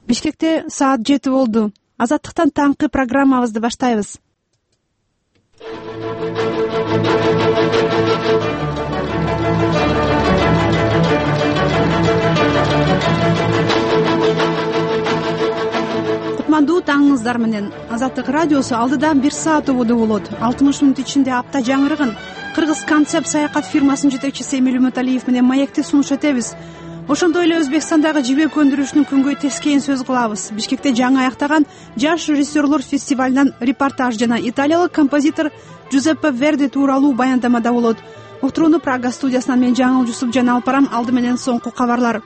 Бишкекте саат 7 болду. Азаттыктан таңкы программабызды баштайбыз. Кутмандуу таңыңыздар менен. Азаттык радиосу алдыдан 1 саат убуду болот. 60 мүнөт ичинде апта жаңырыгын Кыргыз концепт саякат фирмасынын жетекчиси Эмиль Уматалиев менен маекти сунуш этебиз. Ошондой эле Өзбекстандагы жибек өндүрүшүнүн күнгөй тескейин сөз кылабыз. Бишкекте жаңы аяктаган жаш режиссерлор фестивалынан репортаж жана италиялык композитор Джузеппе Верди тууралуу баяндамада болот. Уктурууну Прага студиясынан мен Жаңыл Жусупжан алып барам. Алды менен соңку кабарлар.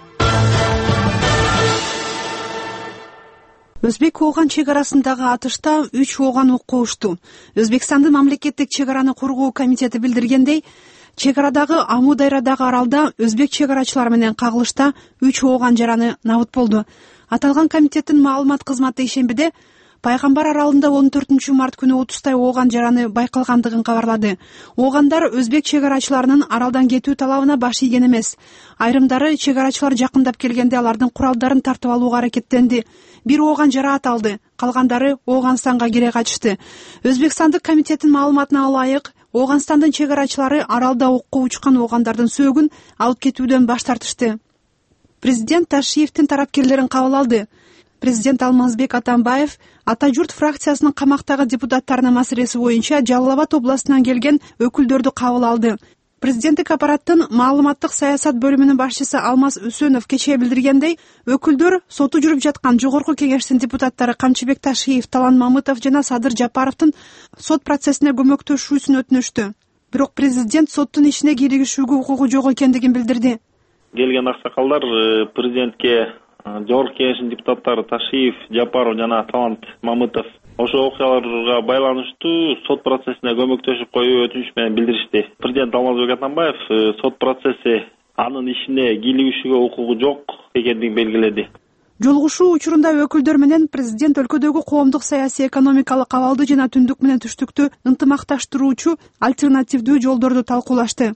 Өзбек-Ооган чек арасындагы атышта 3 ооган окко ушту. Өзбекстандын мамлекеттик чек араны коргоо комитети билдиргендей, чек арадагы Аму-Дайрадагы аралда өзбек чек арачылары менен кагылышта 3 ооган жараны набыт болду. Аталган комитеттин маалымат кызматы ишембиде Пайгамбар аралында 14 март күнү 30 ооган жараны байкалгандыгын кабарлады. Оогандар өзбек чек арачыларынын аралдан кетүү талабына баш ийген эмес. Айрымдары чек арачылар жакындап келгенде алардын куралдарын тартып алууга аракеттенди. 1 ооган жараат алды, калгандары Ооганстанга кире качышты. Өзбекстандык комитеттин маалыматына ылайык, Ооганстандын чек арачылары аралда окко учкан оогандардын сөөгүн алып кетүүдөн баш тартышты. Президент Ташиевдин тарапкерлерин кабыл алды. Президент Алмазбек Атамбаев Ата журт фракциясынын камактагы депутаттарынын маселеси боюнча Жалал Абад областынан келген өкүлдөрдү кабыл алды. Президенттик аппараттын маалыматтык саясат бөлүмүнүн башчысы Алмаз Үсөнов кечээ билдиргендей, өкүлдөр соту жүрүп жаткан жогорку кеңештин депутаттары Камчыбек Ташиев, Талан Мамытов жана Садыр Жапаровдун сот процессине көмөктөшүүсүн өтүнүштү. Бирок президент соттун ишине киригишүүгө укугу жок экендигин билдирди. Келген аксакалдар президентке жогорку кеңештин депутаттары Ташиев, Жапаров жана Талант Мамытов ошол окуяларга байланыштуу сот процессине көмөктөшүп коюу өтүнүш менен билдиришти. Президент Алмазбек Атамбаев сот процесси анын ишине кийлигишүүгө укугу жок экендигин белгиледи. Жолугушуу учурунда өкүлдөр менен президент өлкөдөгү коомдук саясий экономикалык абалды жана түндүк менен түштүктү ынтымакташтыруучу альтернативдүү жолдорду талкуулашты.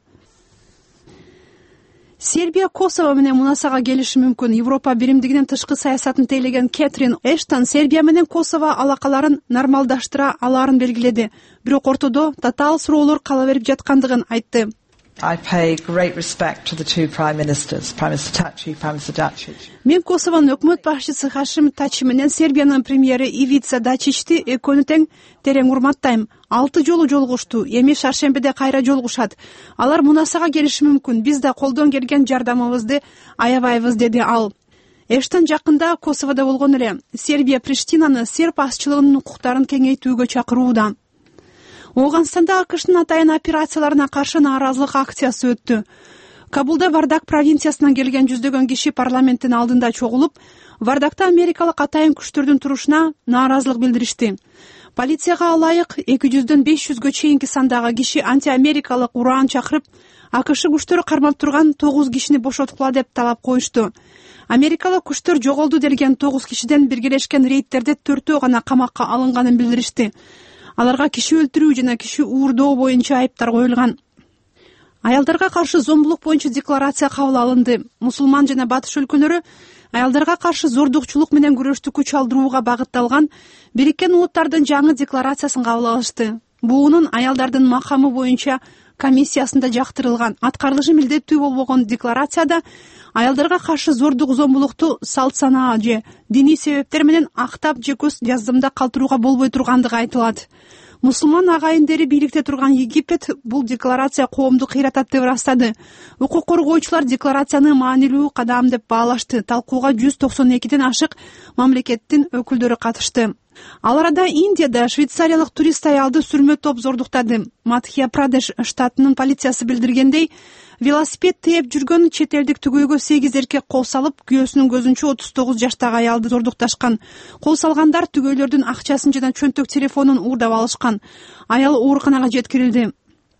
Сербия Косово менен мунасага келиши мүмкүн. Европа биримдигинин тышкы саясатын тейлеген Кэтрин Эштон Сербия менен Косово алакаларын нормалдаштыра алаарын белгиледи. Бирок ортодо татаал суроолор кала берип жаткандыгын айтты. I pay great respect to the two prime ministers, Prime Minister Taci, Prime Minister Dacic. Мен Косовонун өкмөт башчысы Хашим Тачи менен Сербиянын премьери Ивица Дачичти экөөнү терең урматтайм. 6 жолу жолугушту, эми шаршембиде кайра жолугушат. Алар мунасага келиши мүмкүн. Биз да колдон келген жардамыбызды аябайбыз, деди ал. Эштон жакында Косоводо болгон эле. Сербия Приштинаны серб азчылыгынын укуктарын кеңейтүүгө чакырууда. Ооганстанда АКШнын атайын операцияларына каршы нааразылык акциясы өттү. Кабулда Вардак провинциясынан келген жүздөгөн киши парламенттин алдында чогулуп, Вардакта америкалык атайын күчтөрдүн турушуна нааразылык билдиришти. Полицияга ылайык 200дөн 500гө чейинки сандагы киши антиамерикалык ураан чакырып, АКШ күчтөрү кармап турган 9 кишини бошоткула деп талап коюшту. Америкалык күчтөр жоголду делген 9 кишиден биргелешкен рейдтерде 4-өө гана камакка алынганын билдиришти. Аларга киши өлтүрүү жана киши уурдоо боюнча айыптар коюлган. Аялдарга каршы зомбулук боюнча декларация кабыл алынды. Мусулман жана батыш өлкөлөрү аялдарга каршы зордукчулук менен күрөштү күч алдырууга багытталган Бириккен Улуттардын жаңы декларациясын кабыл алышты. Буунун аялдардын макамы боюнча комиссиясында жактырылган. Аткарылышы милдеттүү болбогон декларацияда аялдарга каршы зордук зомбулукту салт санаа же диний себептер менен актап же көз жаздымда калтырууга болбой тургандыгы айтылат. Мусулман агайындери бийликте турган Египет бул декларация коомду кыйратат деп ырастады. Укук коргоочулар декларацияны маанилүү кадам деп баалашты. Талкууга 192ден ашык мамлекеттин өкүлдөрү катышты. Ал арада Индияда швейцариялык турист аялды сүрмө топ зордуктады. Мадхья-Прадеш штатынын полициясы билдиргендей, велосипед тээп жүргөн чет элдик түгөйгө 8 эркек кол салып, күйөөсүнүн көзүнчө 39 жаштагы аялды зордукташкан. Кол салгандар түгөйлөрдүн акчасын жана чөнтөк телефонун уурдап алышкан. Аял ооруканага жеткирилди.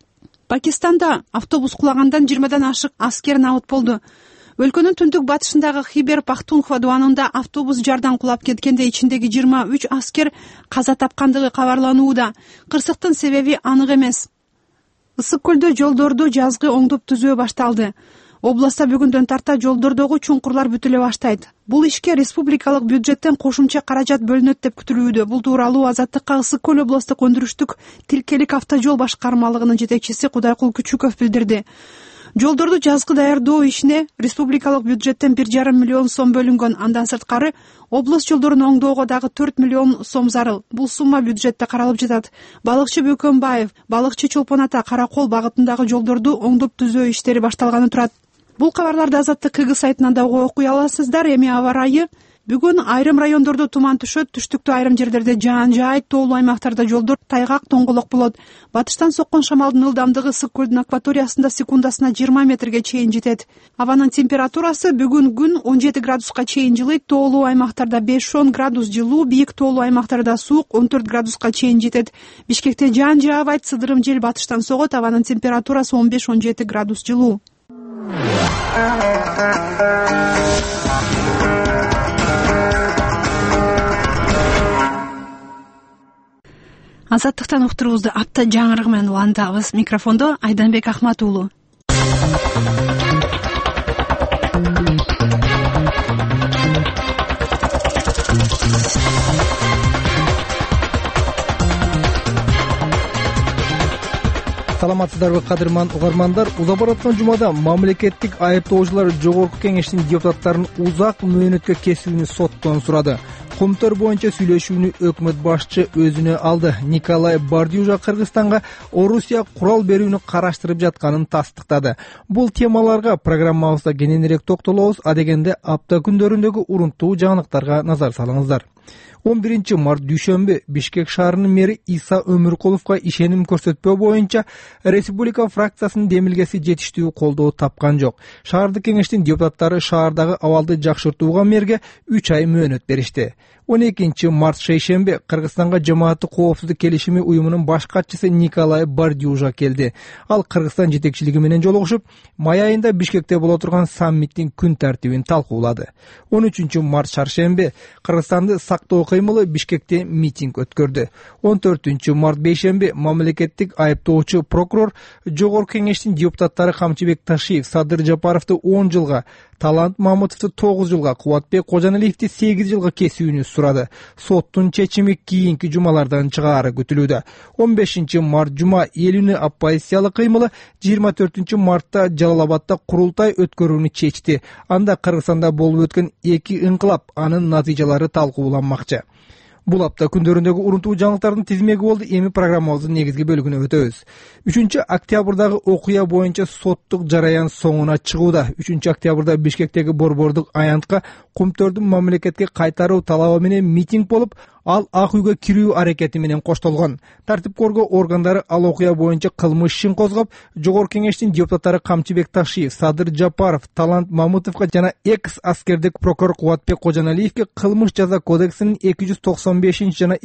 Пакистанда автобус кулагандан 20дан ашык аскер набыт болду. Өлкөнүн түндүк батышындагы Хибер Пахтунхва дуанында автобус жардан кулап кеткенде ичиндеги 23 аскер каза тапкандыгы кабарланууда. Кырсыктын себеби анык эмес. Ысык көлдө жолдорду жазгы оңдоп түзөө башталды. Областта бүгүндөн тарта жолдордогу чуңкурлар бүтүлө баштайт. Бул ишке республикалык бюджеттен кошумча каражат бөлүнөт деп күтүлүүдө. Бул тууралуу Азаттыкка Ысык көл облустук өндүрүштүк тилкелик автожол башкармалыгынын жетекчиси Кудайкул Күчүков билдирди. Жолдорду жазгы даярдоо ишине республикалык бюджеттен 1,5 миллион сом бөлүнгөн. Андан сырткары область жолдорун оңдоого дагы 4 миллион сом зарыл. Бул сумма бюджетте каралып жатат. Балыкчы Бөкөнбаев, Балыкчы Чолпон ата, Каракол багытындагы жолдорду оңдоп түзөө иштери башталганы турат. Бул кабарларды Азаттык КГ сайтынан да окуй аласыздар. Эми аба ырайы. Бүгүн айрым райондордо туман түшөт, түштүктө айрым жерлерде жаан жаайт, тоолуу аймактарда жолдор тайгак, тоңголок болот. Батыштан соккон шамалдын ылдамдыгы Ысык көлдүн акваториясында секундасына 20 метрге чейин жетет. Абанын температурасы бүгүн күн 17 градуска чейин жылыйт, тоолуу аймактарда 5-10 градус жылуу, бийик тоолуу аймактарда суук 14 градуска чейин жетет. Бишкекте жаан жаабайт, сыдырым жел батыштан согот, абанын температурасы 15-17 градус жылуу. Азаттыктан уктуруубузду апта жаңырыгы менен улантабыз. Микрофондо Айданбек Ахмат уулу. Саламатсыздарбы кадырман угармандар. Уза бараткан жумада мамлекеттик айыптоочулар Жогорку Кеңештин депутаттарын узак мөөнөткө кесүүнү соттон сурады. Кумтөр боюнча сүйлөшүүнү өкмөт башчы өзүнө алды. Николай Бардиужа Кыргызстанга Орусия курал берүүнү караштырып жатканын тастыктады. Бул темаларга программабызда кененирээк токтолобуз. Адегенде апта күндөрүндөгү урунттуу жаңылыктарга назар салыңыздар. 11 март дүйшөмбү Бишкек шаарынын мэри Иса Өмүркуловго ишеним көрсөтпөө боюнча республика фракциясынын демилгеси жетиштүү колдоо тапкан жок. Шаардык кеңештин депутаттары шаардагы абалды жакшыртууга мэрге 3 ай мөөнөт беришти. 12 март шейшембе Кыргызстанга жамааттык коопсуздук келишими уюмунун баш катчысы Николай Бардиужа келди. Ал Кыргызстан жетекчилиги менен жолугушуп, май айында Бишкекте боло турган саммиттин күн тартибин талкуулады. 13 март шаршембе Кыргызстанды сактоо кыймылы Бишкекте митинг өткөрдү. 14 март бейшембе мамлекеттик айыптоочу прокурор Жогорку Кеңештин депутаттары Камчыбек Ташиев Садыр Жапаровду 10 жылга, Талант Мамытовду 9 жылга, Кубатбек Кожоналиевди 8 жылга кесүүнү сурады. Соттун чечими кийинки жумалардан чыгаары күтүлүүдө. 15 март жума эл үнү оппозициялык кыймылы 24 мартта Жалал Абадда курултай өткөрүүнү чечти. Анда Кыргызстанда болуп өткөн 2 ыңкылап анын натыйжалары талкууланмакчы. Бул апта күндөрүндөгү урунтуу жаңылыктардын тизмеги болду. Эми программабыздын негизги бөлүгүнө өтөбүз. 3 октябрдагы окуя боюнча соттук жараян соңуна чыгууда. 3 октябрда Бишкектеги борбордук аянтка кумтөрдүн мамлекетке кайтаруу талабы менен митинг болуп, ал Ак үйгө кирүү аракети менен коштолгон. Тартип коргоо органдары ал окуя боюнча кылмыш ишин козгоп, Жогорку Кеңештин депутаттары Камчыбек Ташиев, Садыр Жапаров, Талант Мамытовго жана экс аскердик прокурор Кубатбек Кожоналиевге кылмыш жаза кодексинин 295 жана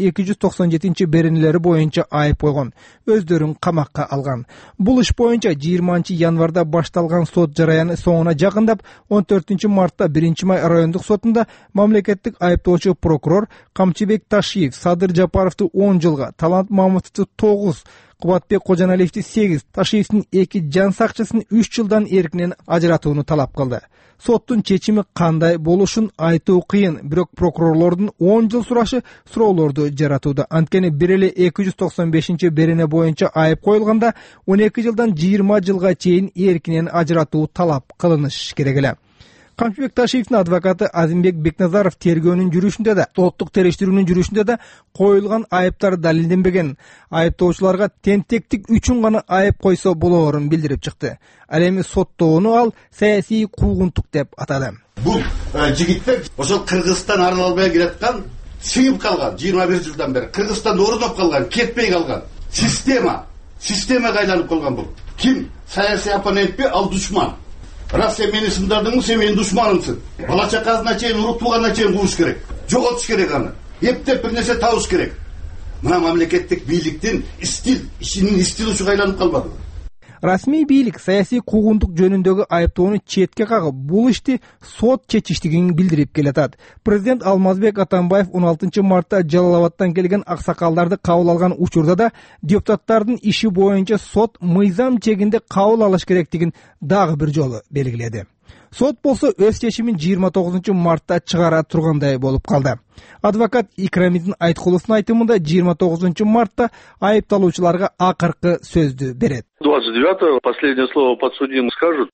297 беренелери боюнча айып койгон. Өздөрүн камакка алган. Бул иш боюнча 20 январда башталган сот жараяны соңуна жакындап, 14 мартта 1 май райондук сотунда мамлекеттик айыптоочу прокурор Камчыбек Ташиев Садыр Жапаровду 10 жылга, Талант Мамытовду 9, Кубатбек Кожоналиевди 8, Ташиевдин 2 жан сакчысын 3 жылдан эркинен ажыратууну талап кылды. Соттун чечими кандай болушун айтуу кыйын, бирок прокурорлордун 10 жыл сурашы суроолорду жаратууда. Анткени бир эле 295 берене боюнча айып коюлганда 12 жылдан 20 жылга чейин эркинен ажыратуу талап кылыныш керек эле. Камчыбек Ташиевдин адвокаты Азимбек Бекназаров тергөөнүн жүрүшүндө да, соттук териштирүүнүн жүрүшүндө да коюлган айыптар далилденбеген. Айыптоочуларга тентектик үчүн гана айып койсо болоорун билдирип чыкты. Ал эми соттоону ал саясий куугунтук деп атады. Бул жигиттер ошол Кыргызстан аралалбай келаткан, сыйып калган 21 жылдан бери Кыргызстанда орноп калган, кетпей калган системага айланып калган бул. Ким? Саясий оппонентпи, ал душман. Раз сен мени сындардың, сен менин душманымсың. Бала чакасына чейин, урук тууганына чейин кууш керек. Жоготуш керек аны. Эптеп бир нерсе табыш керек. Мына мамлекеттик бийликтин ишинин стили ушуга айланып калбады. Расмий бийлик саясий куугунтук жөнүндөгү айыптоону четке кагып, бул ишти сот чечиштигин билдирип келатат. Президент Алмазбек Атамбаев 16 мартта Жалал Абадтан келген аксакалдарды кабыл алган учурда да депутаттардын иши боюнча сот мыйзам чегинде кабыл алыш керектигин дагы бир жолу белгиледи. Сот болсо өз чечимин 29 мартта чыгара тургандай болуп калды. Адвокат Икрамидин Айткуловдун айтымында 29 мартта айыпталуучуларга акыркы сөздү берет. 29-го последнее слово подсудимым скажут.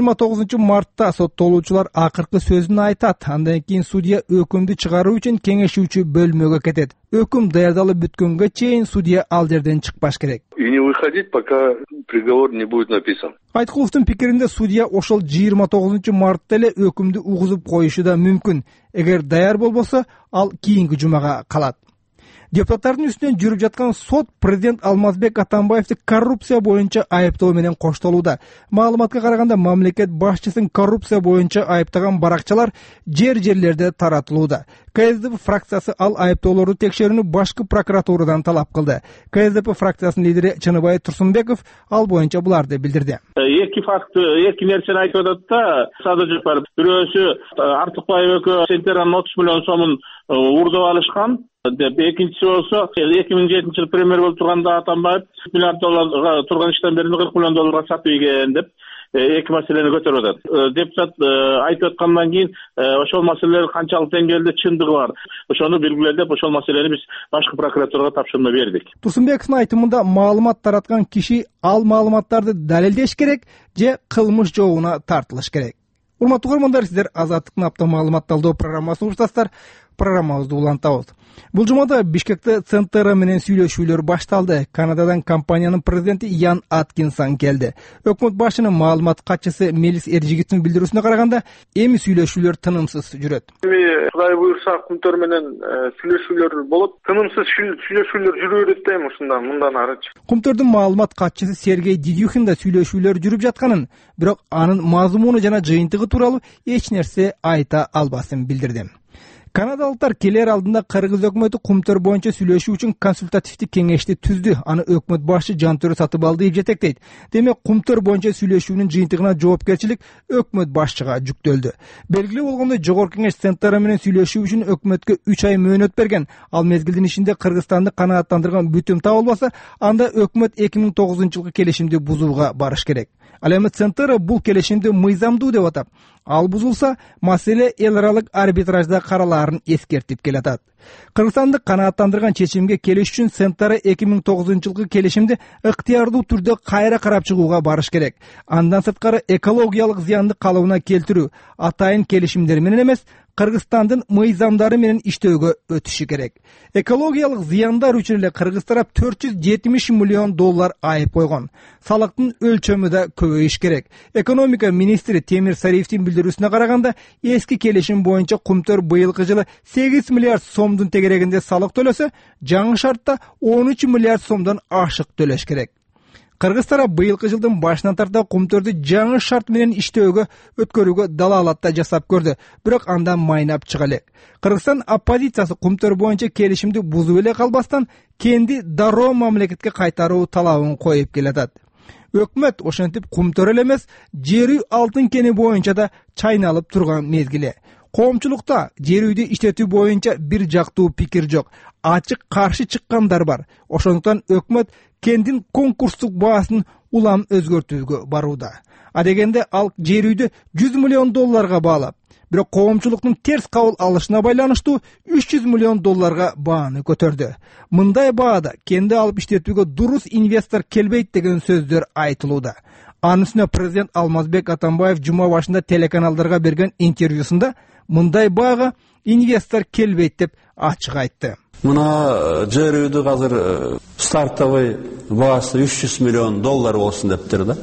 29 мартта соттолуучулар акыркы сөзүн айтат. Андан кийин судья өкүмдү чыгаруу үчүн кеңешүүчү бөлмөгө кетет. Өкүм даярдалып бүткөнгө чейин судья ал жерден чыкпаш керек. И не выходить, пока приговор не будет написан. Айткуловдун пикиринде судья ошол 29 мартта эле өкүмдү угузуп коюшу да мүмкүн. Эгер даяр болбосо, ал кийинки жумага калат. Депутаттардын үстүнөн жүрүп жаткан сот президент Алмазбек Атамбаевди коррупция боюнча айыптоо менен коштолууда. Маалыматка караганда, мамлекет башчысын коррупция боюнча айыптаган баракчалар жерлерде таратылууда. КСДП фракциясы ал айыптоолорду текшерүүнү башкы прокуратурадан талап кылды. КСДП фракциясынын лидери Чыныбай Турсунбеков ал боюнча буларды билдирди. Эки факт, эки нерсени айтып атат да, Садыр Жапаров. Бирөөсү Артыкбаев экөө Сентеранын 30 миллион сомун урдап алышкан деп, экинчиси болсо 2007-жылы премьер болуп турганда Атамбаев $1 миллиард турган иштен бери $40 миллион сатып ийген деп эки маселени көтөрүп атат. Депутат айтып аткандан кийин ошол маселелер канчалык деңгээлде чындыгы бар, ошону белгилеп, ошол маселени биз башкы прокуратурага тапшырма бердик. Турсунбековдун айтымында маалымат тараткан киши ал маалыматтарды далилдеш керек же кылмыш жообуна тартылыш керек. Урматтуу көрөрмандар, сиздер Азаттыктын апта маалымат талдоо программасын уктасыздар. Программабызды улантабыз. Бул жумада Бишкекте Центр менен сүйлөшүүлөр башталды. Канададан компаниянын президенти Ян Аткинсон келди. Өкмөт башчынын маалымат катчысы Мелис Эржигиттин билдирүүсүнө караганда, эми сүйлөшүүлөр тынымсыз жүрөт. Кудай буйрса, Кумтөр менен сүйлөшүүлөр болот. Тынымсыз сүйлөшүүлөр жүрө берет дейм мындан арычы. Кумтөрдүн маалымат катчысы Сергей Дидюхин да сүйлөшүүлөр жүрүп жатканын, бирок анын мазмуну жана жыйынтыгы тууралуу эч нерсе айта албасын билдирди. Канадалыктар келер алдында Кыргыз өкмөтү Кумтөр боюнча сүйлөшүү үчүн консультативдик кеңешти түздү. Аны өкмөт башчы Жантөрө Сатыбалдиев деп жетектейт. Демек, Кумтөр боюнча сүйлөшүүнүн жыйынтыгына жоопкерчилик өкмөт башчыга жүктөлдү. Белгилүү болгондой, Жогорку Кеңеш Центр менен сүйлөшүү үчүн өкмөткө 3 ай мөөнөт берген. Ал мезгилдин ичинде Кыргызстанды канааттандырган бүтүм табылбаса, анда өкмөт 2009-жылкы келишимди бузууга барыш керек. Ал эми Центр бул келишимди мыйзамдуу деп атап, ал бузулса, маселе эл аралык арбитражда каралаарын эскертип келатат. Кыргызстанды канааттандырган чечимге келиш үчүн Центр 2009-жылкы келишимди ыктыярдуу түрдө кайра карап чыгууга барыш керек. Андан сырткары экологиялык зыянды калыбына келтирүү атайын келишимдер менен эмес, Кыргызстандын мыйзамдары менен иштөөгө өтүшү керек. Экологиялык зыяндар үчүн эле Кыргыз тарап $470 миллион айып койгон. Салыктын өлчөмү да көбөйүш керек. Экономика министри Темир Сариевдин билдирүүсүнө караганда, эски келишим боюнча Кумтөр быйылкы жылы 8 миллиард сомдун тегерегинде салык төлөсө, жаңы шартта 13 миллиард сомдон ашык төлөш керек. Кыргыз тарап быйылкы жылдын башынан тарта Кумтөрдү жаңы шарт менен иштөөгө өткөрүүгө далаалатта жасап көрдү, бирок андан майнап чыга элек. Кыргызстан оппозициясы Кумтөр боюнча келишимди бузуп эле калбастан, кенди дароо мамлекетке кайтаруу талабын коюп келатат. Өкмөт ошентип Кумтөр эле эмес, жер үй алтын кени боюнча да чайналып турган мезгили. Коомчулукта жер үйдү иштетүү боюнча бир жактуу пикир жок, ачык каршы чыккандар бар. Ошондуктан өкмөт кендин конкурстук баасын улам өзгөртүүгө барууда. Адегенде ал жер үйдү $100 миллион баалап, бирок коомчулуктун терс кабыл алышына байланыштуу $300 миллион бааны көтөрдү. Мындай баада кенди алып иштетүүгө дурус инвестор келбейт деген сөздөр айтылууда. Анын үстүнө президент Алмазбек Атамбаев жума башында телеканалдарга берген интервьюсунда мындай баага инвестор келбейт деп ачык айтты. Мына жер үйдү азыр стартовый баасы $300 миллион болсун дептир да.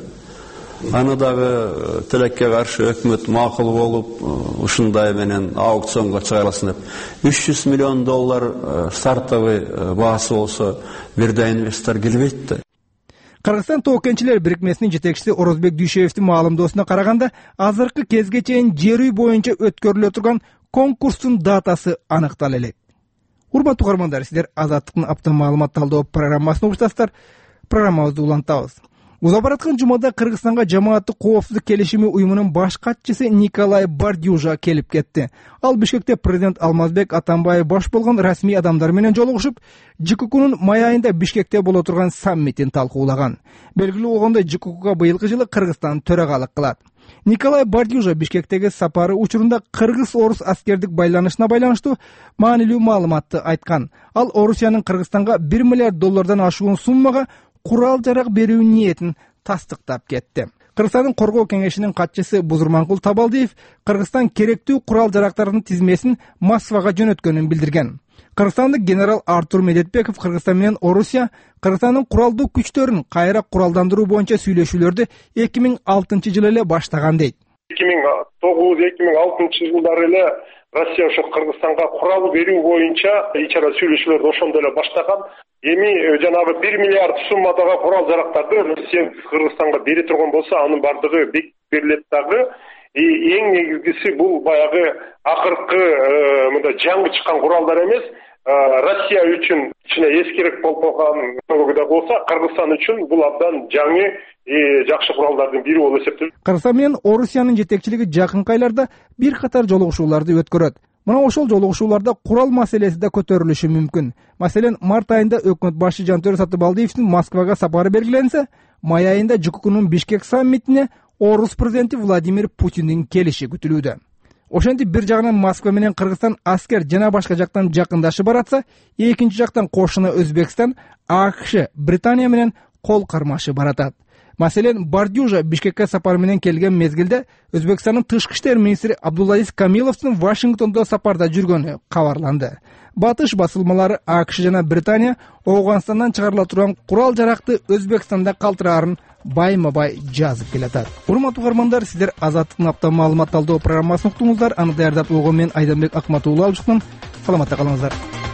Аны дагы тилекке каршы өкмөт макул болуп, ушундай менен аукционго чыгарылсын деп. $300 миллион стартовый баасы болсо, бирде инвестор келбейт да. Кыргызстан тоокенчилер бирикмесинин жетекчиси Орозбек Дүйшеевдин маалымдоосуна караганда, азыркы кезге чейин жер үй боюнча өткөрүлө турган конкурстун датасы аныктала элек. Урматтуу көрөрмандар, сиздер Азаттыктын апта маалымат талдоо программасын уктасыздар. Программабызды улантабыз. Узап бараткан жумада Кыргызстанга жамааттык коопсуздук келишими уюмунун баш катчысы Николай Бардюжа келип кетти. Ал Бишкекте президент Алмазбек Атамбаев баш болгон расмий адамдар менен жолугушуп, ЖККнын май айында Бишкекте боло турган саммитин талкуулаган. Белгилүү болгондой, ЖККга быйылкы жылы Кыргызстан төрагалык кылат. Николай Бардюжа Бишкектеги сапары учурунда кыргыз-орус аскердик байланышына байланыштуу маанилүү маалыматты айткан. Ал Орусиянын Кыргызстанга $1 миллиард ашуун суммага курал жарак берүү ниетин тастыктап кетти. Кыргызстандын коргоо кеңешинин катчысы Бузурманкул Табалдиев Кыргызстан керектүү курал жарактардын тизмесин Москвага жөнөткөнүн билдирген. Кыргызстандык генерал Артур Медетбеков Кыргызстан менен Орусия Кыргызстандын куралдуу күчтөрүн кайра куралдандыруу боюнча сүйлөшүүлөрдү 2006 жылы эле баштаган дейт. 2009-2006 жылдары эле Россия ошо Кыргызстанга курал берүү боюнча ичара сүйлөшүүлөрдү ошондо эле баштаган. Эми жанагы 1 миллиард суммадагы курал жарактарды Россия Кыргызстанга бере турган болсо, анын бардыгы берилет дагы. Эң негизгиси бул баягы акыркы мында жаңы чыккан куралдар эмес, Россия үчүн ичине эскерек болуп калган да болсо, Кыргызстан үчүн бул абдан жаңы жакшы куралдардын бири болуп эсептелет. Кыргызстан менен Орусиянын жетекчилиги жакынкы айларда бир катар жолугушууларды өткөрөт. Мына ошол жолугушууларда курал маселеси да көтөрүлүшү мүмкүн. Маселен, март айында өкмөт башчы Жантөре Сатыбалдиевдин Москвага сапары белгиленсе, май айында ЖККнын Бишкек саммитине Орус президенти Владимир Путиндин келиши күтүлүүдө. Ошентип бир жагынан Москва менен Кыргызстан аскер жана башка жактан жакындашып баратса, экинчи жактан кошуна Өзбекстан, АКШ, Британия менен кол кармашып баратат. Маселен, Бардюжа Бишкекке сапар менен келген мезгилде Өзбекстандын тышкы иштер министри Абдулазиз Камиловдун Вашингтондо сапарда жүргөнү кабарланды. Батыш басылмалары АКШ жана Британия Ооганстандан чыгарыла турган курал жаракты Өзбекстанда калтыраарын байма-бай жазып келатат. Урматтуу угармандар, сиздер Азаттыктын апта маалымат талдоо программасын уктуңуздар. Аны даярдап болгон мен Айданбек Акматуулла алып чыктым. Саламатта калыңыздар.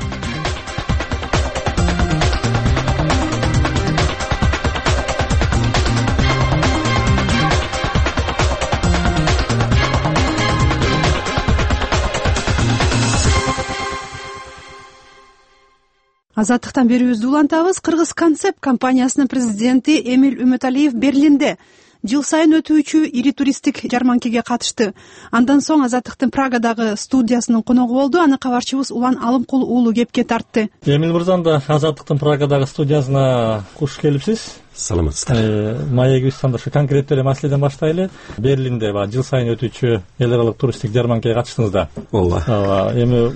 Азаттыктан берүүбүздү улантабыз. Кыргыз Концепт компаниясынын президенти Эмиль Үмөталиев Берлинде жыл сайын өтүүчү ири туристтик жарманкеге катышты. Андан соң Азаттыктын Прагадагы студиясынын коногу болду. Аны кабарчыбыз Улан Алымкул уулу кепке тартты. Эмиль мырзам да Азаттыктын Прагадагы студиясына куш келипсиз. Саламатсыздар. Маегибиздан ушу конкреттүү эле маселеден баштайлы. Берлинде жыл сайын өтүүчү эл аралык туристтик жарманкеге катыштыңыз да. Ооба. Эми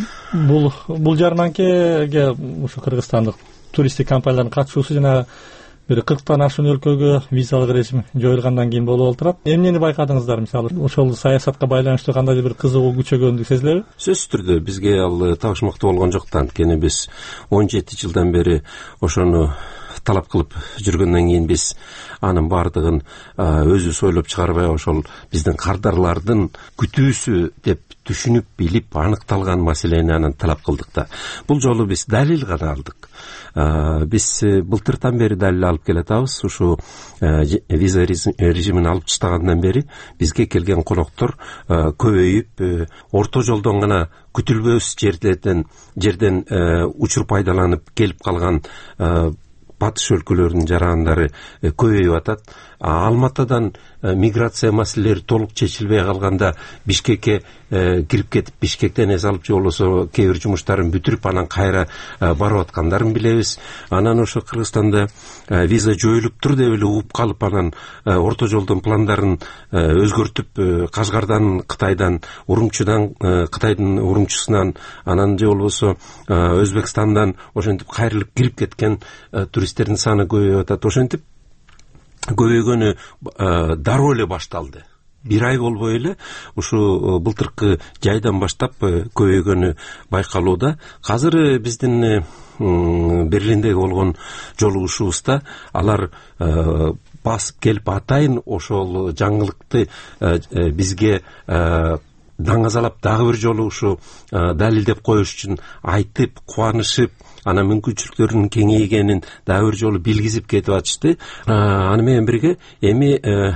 бул жарманкеге ушу кыргызстандык туристтик компаниялардын катышуусу жана бир 40тан ашуун өлкөгө визалык режим жоюлгандан кийин болуп отурат. Эмнени байкадыңыздар? Мисалы, ошол саясатка байланыштуу кандайдыр бир кызыгуу күчөгөндүк сезилеби? Сөзсүз түрдө бизге ал табышмактуу болгон жок. Анткени биз 17 жылдан бери ошону талап кылып жүргөндөн кийин биз анын баардыгын өзүбүз ойлоп чыгарбай, ошол биздин кардарлардын күтүүсү деп түшүнүп билип аныкталган маселени анан талап кылдык да. Бул жолу биз далил гана алдык. Биз былтыртан бери далил алып келатабыз. Ушу виза режимин алып таштагандан бери бизге келген коноктор көбөйүп, орто жолдон гана күтүлбөс жерден учур пайдаланып келип калган батыш өлкөлөрүнүн жарандары көбөйүп атат. Алматадан миграция маселелери толук чечилбей калганда Бишкекке кирип кетип, Бишкектен эс алып же болбосо кээ бир жумуштарын бүтүрүп анан кайра барып аткандарын билебиз. Анан ошо Кыргызстанда виза жоюлуп тур деп эле угуп калып, анан орто жолдон пландарын өзгөртүп, Кашгардан, Кытайдан, Урумчудан, Кытайдын Урумчусунан, анан же болбосо Өзбекстандан ошентип кайрылып кирип кеткен туристтердин саны көбөйүп атат. Ошентип көбөйгөнү дароо эле башталды. Бир ай болбой эле ушу былтыркы жайдан баштап көбөйгөнү байкалууда. Азыр биздин Берлиндеги болгон жолугушуубузда алар басып келип атайын ошол жаңылыкты бизге даңазалап дагы бир жолу ушу далилдеп коюш үчүн айтып, кубанышып, анан мүмкүнчүлүктөрүнүн кеңейгенин дагы бир жолу билгизип кетип атышты. Аны менен бирге эми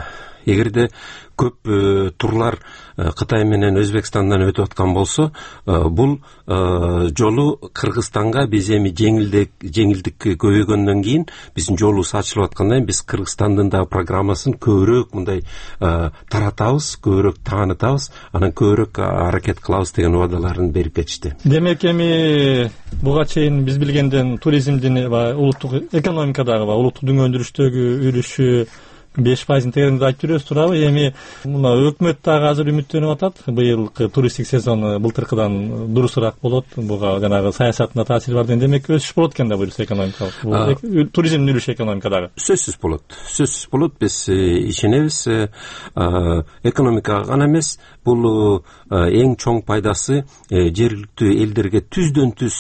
эгерде көп турлар Кытай менен Өзбекстандан өтүп аткан болсо, бул жолу Кыргызстанга биз эми жеңилдик көбөйгөндөн кийин биздин жолубуз ачылып аткандан кийин биз Кыргызстандын дагы программасын көбүрөөк мындай таратабыз, көбүрөөк таанытабыз, анан көбүрөөк аракет кылабыз деген убадаларын берип кетишти. Демек эми буга чейин биз билгенден туризмдин улуттук экономикадагы улуттук дүң өндүрүштөгү үлүшү 5% тегереңде айтып жүрөбүз, туурабы? Эми мына өкмөт дагы азыр үмүттөнүп атат. Быйылкы туристтик сезон былтыркыдан дурусураак болот. Буга жанагы саясатында таасири бар деген. Демек өсүш болот экен да буюрса экономикалык. Туризмдин үлүшү экономикадагы. Сөзсүз болот. Биз ишенебиз. Экономикага гана эмес, бул эң чоң пайдасы жергиликтүү элдерге түздөн түз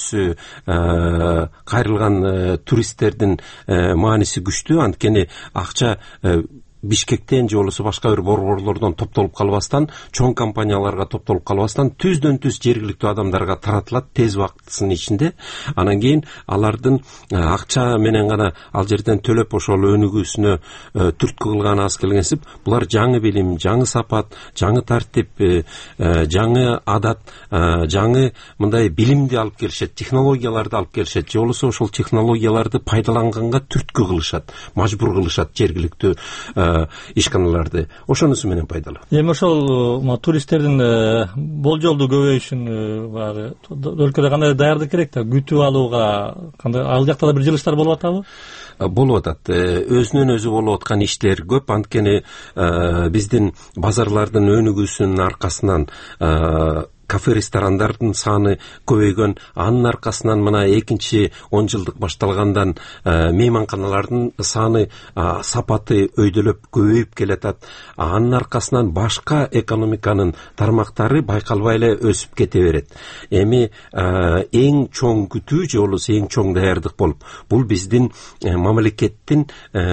кайрылган туристтердин мааниси күчтүү. Анткени акча Бишкектен же болбосо башка бир борборлордон топтолуп калбастан, чоң компанияларга топтолуп калбастан түздөн түз жергиликтүү адамдарга таратылат тез убакыттын ичинде. Анан кийин алардын акча менен гана ал жерден төлөп ошол өнүгүүсүнө түрткү кылганы аз келгенсип, булар жаңы билим, жаңы сапат, жаңы тартип, жаңы адат, жаңы мындай билимди алып келишет, технологияларды алып келишет, же болбосо ошол технологияларды пайдаланганга түрткү кылышат, мажбур кылышат жергиликтүү ишканаларды. Ошонусу менен пайдалуу. Эми ошол туристтердин болжолдуу көбөйүшүн өлкөдө кандай даярдык керек да, күтүп алууга кандай ал жакта да бир жылыштар болуп атабы? Болуп атат. Өзүнөн өзү болуп аткан иштер көп. Анткени биздин базарлардын өнүгүүсүнүн аркасынан кафе ресторандардын саны көбөйгөн, анын аркасынан мына экинчи 10 жылдык башталгандан мейманканалардын саны, сапаты өйдөлөп көбөйүп келатат. Анын аркасынан башка экономиканын тармактары байкалбай эле өсүп кете берет. Эми эң чоң күтүү же болбосо эң чоң даярдык болуп, бул биздин мамлекеттин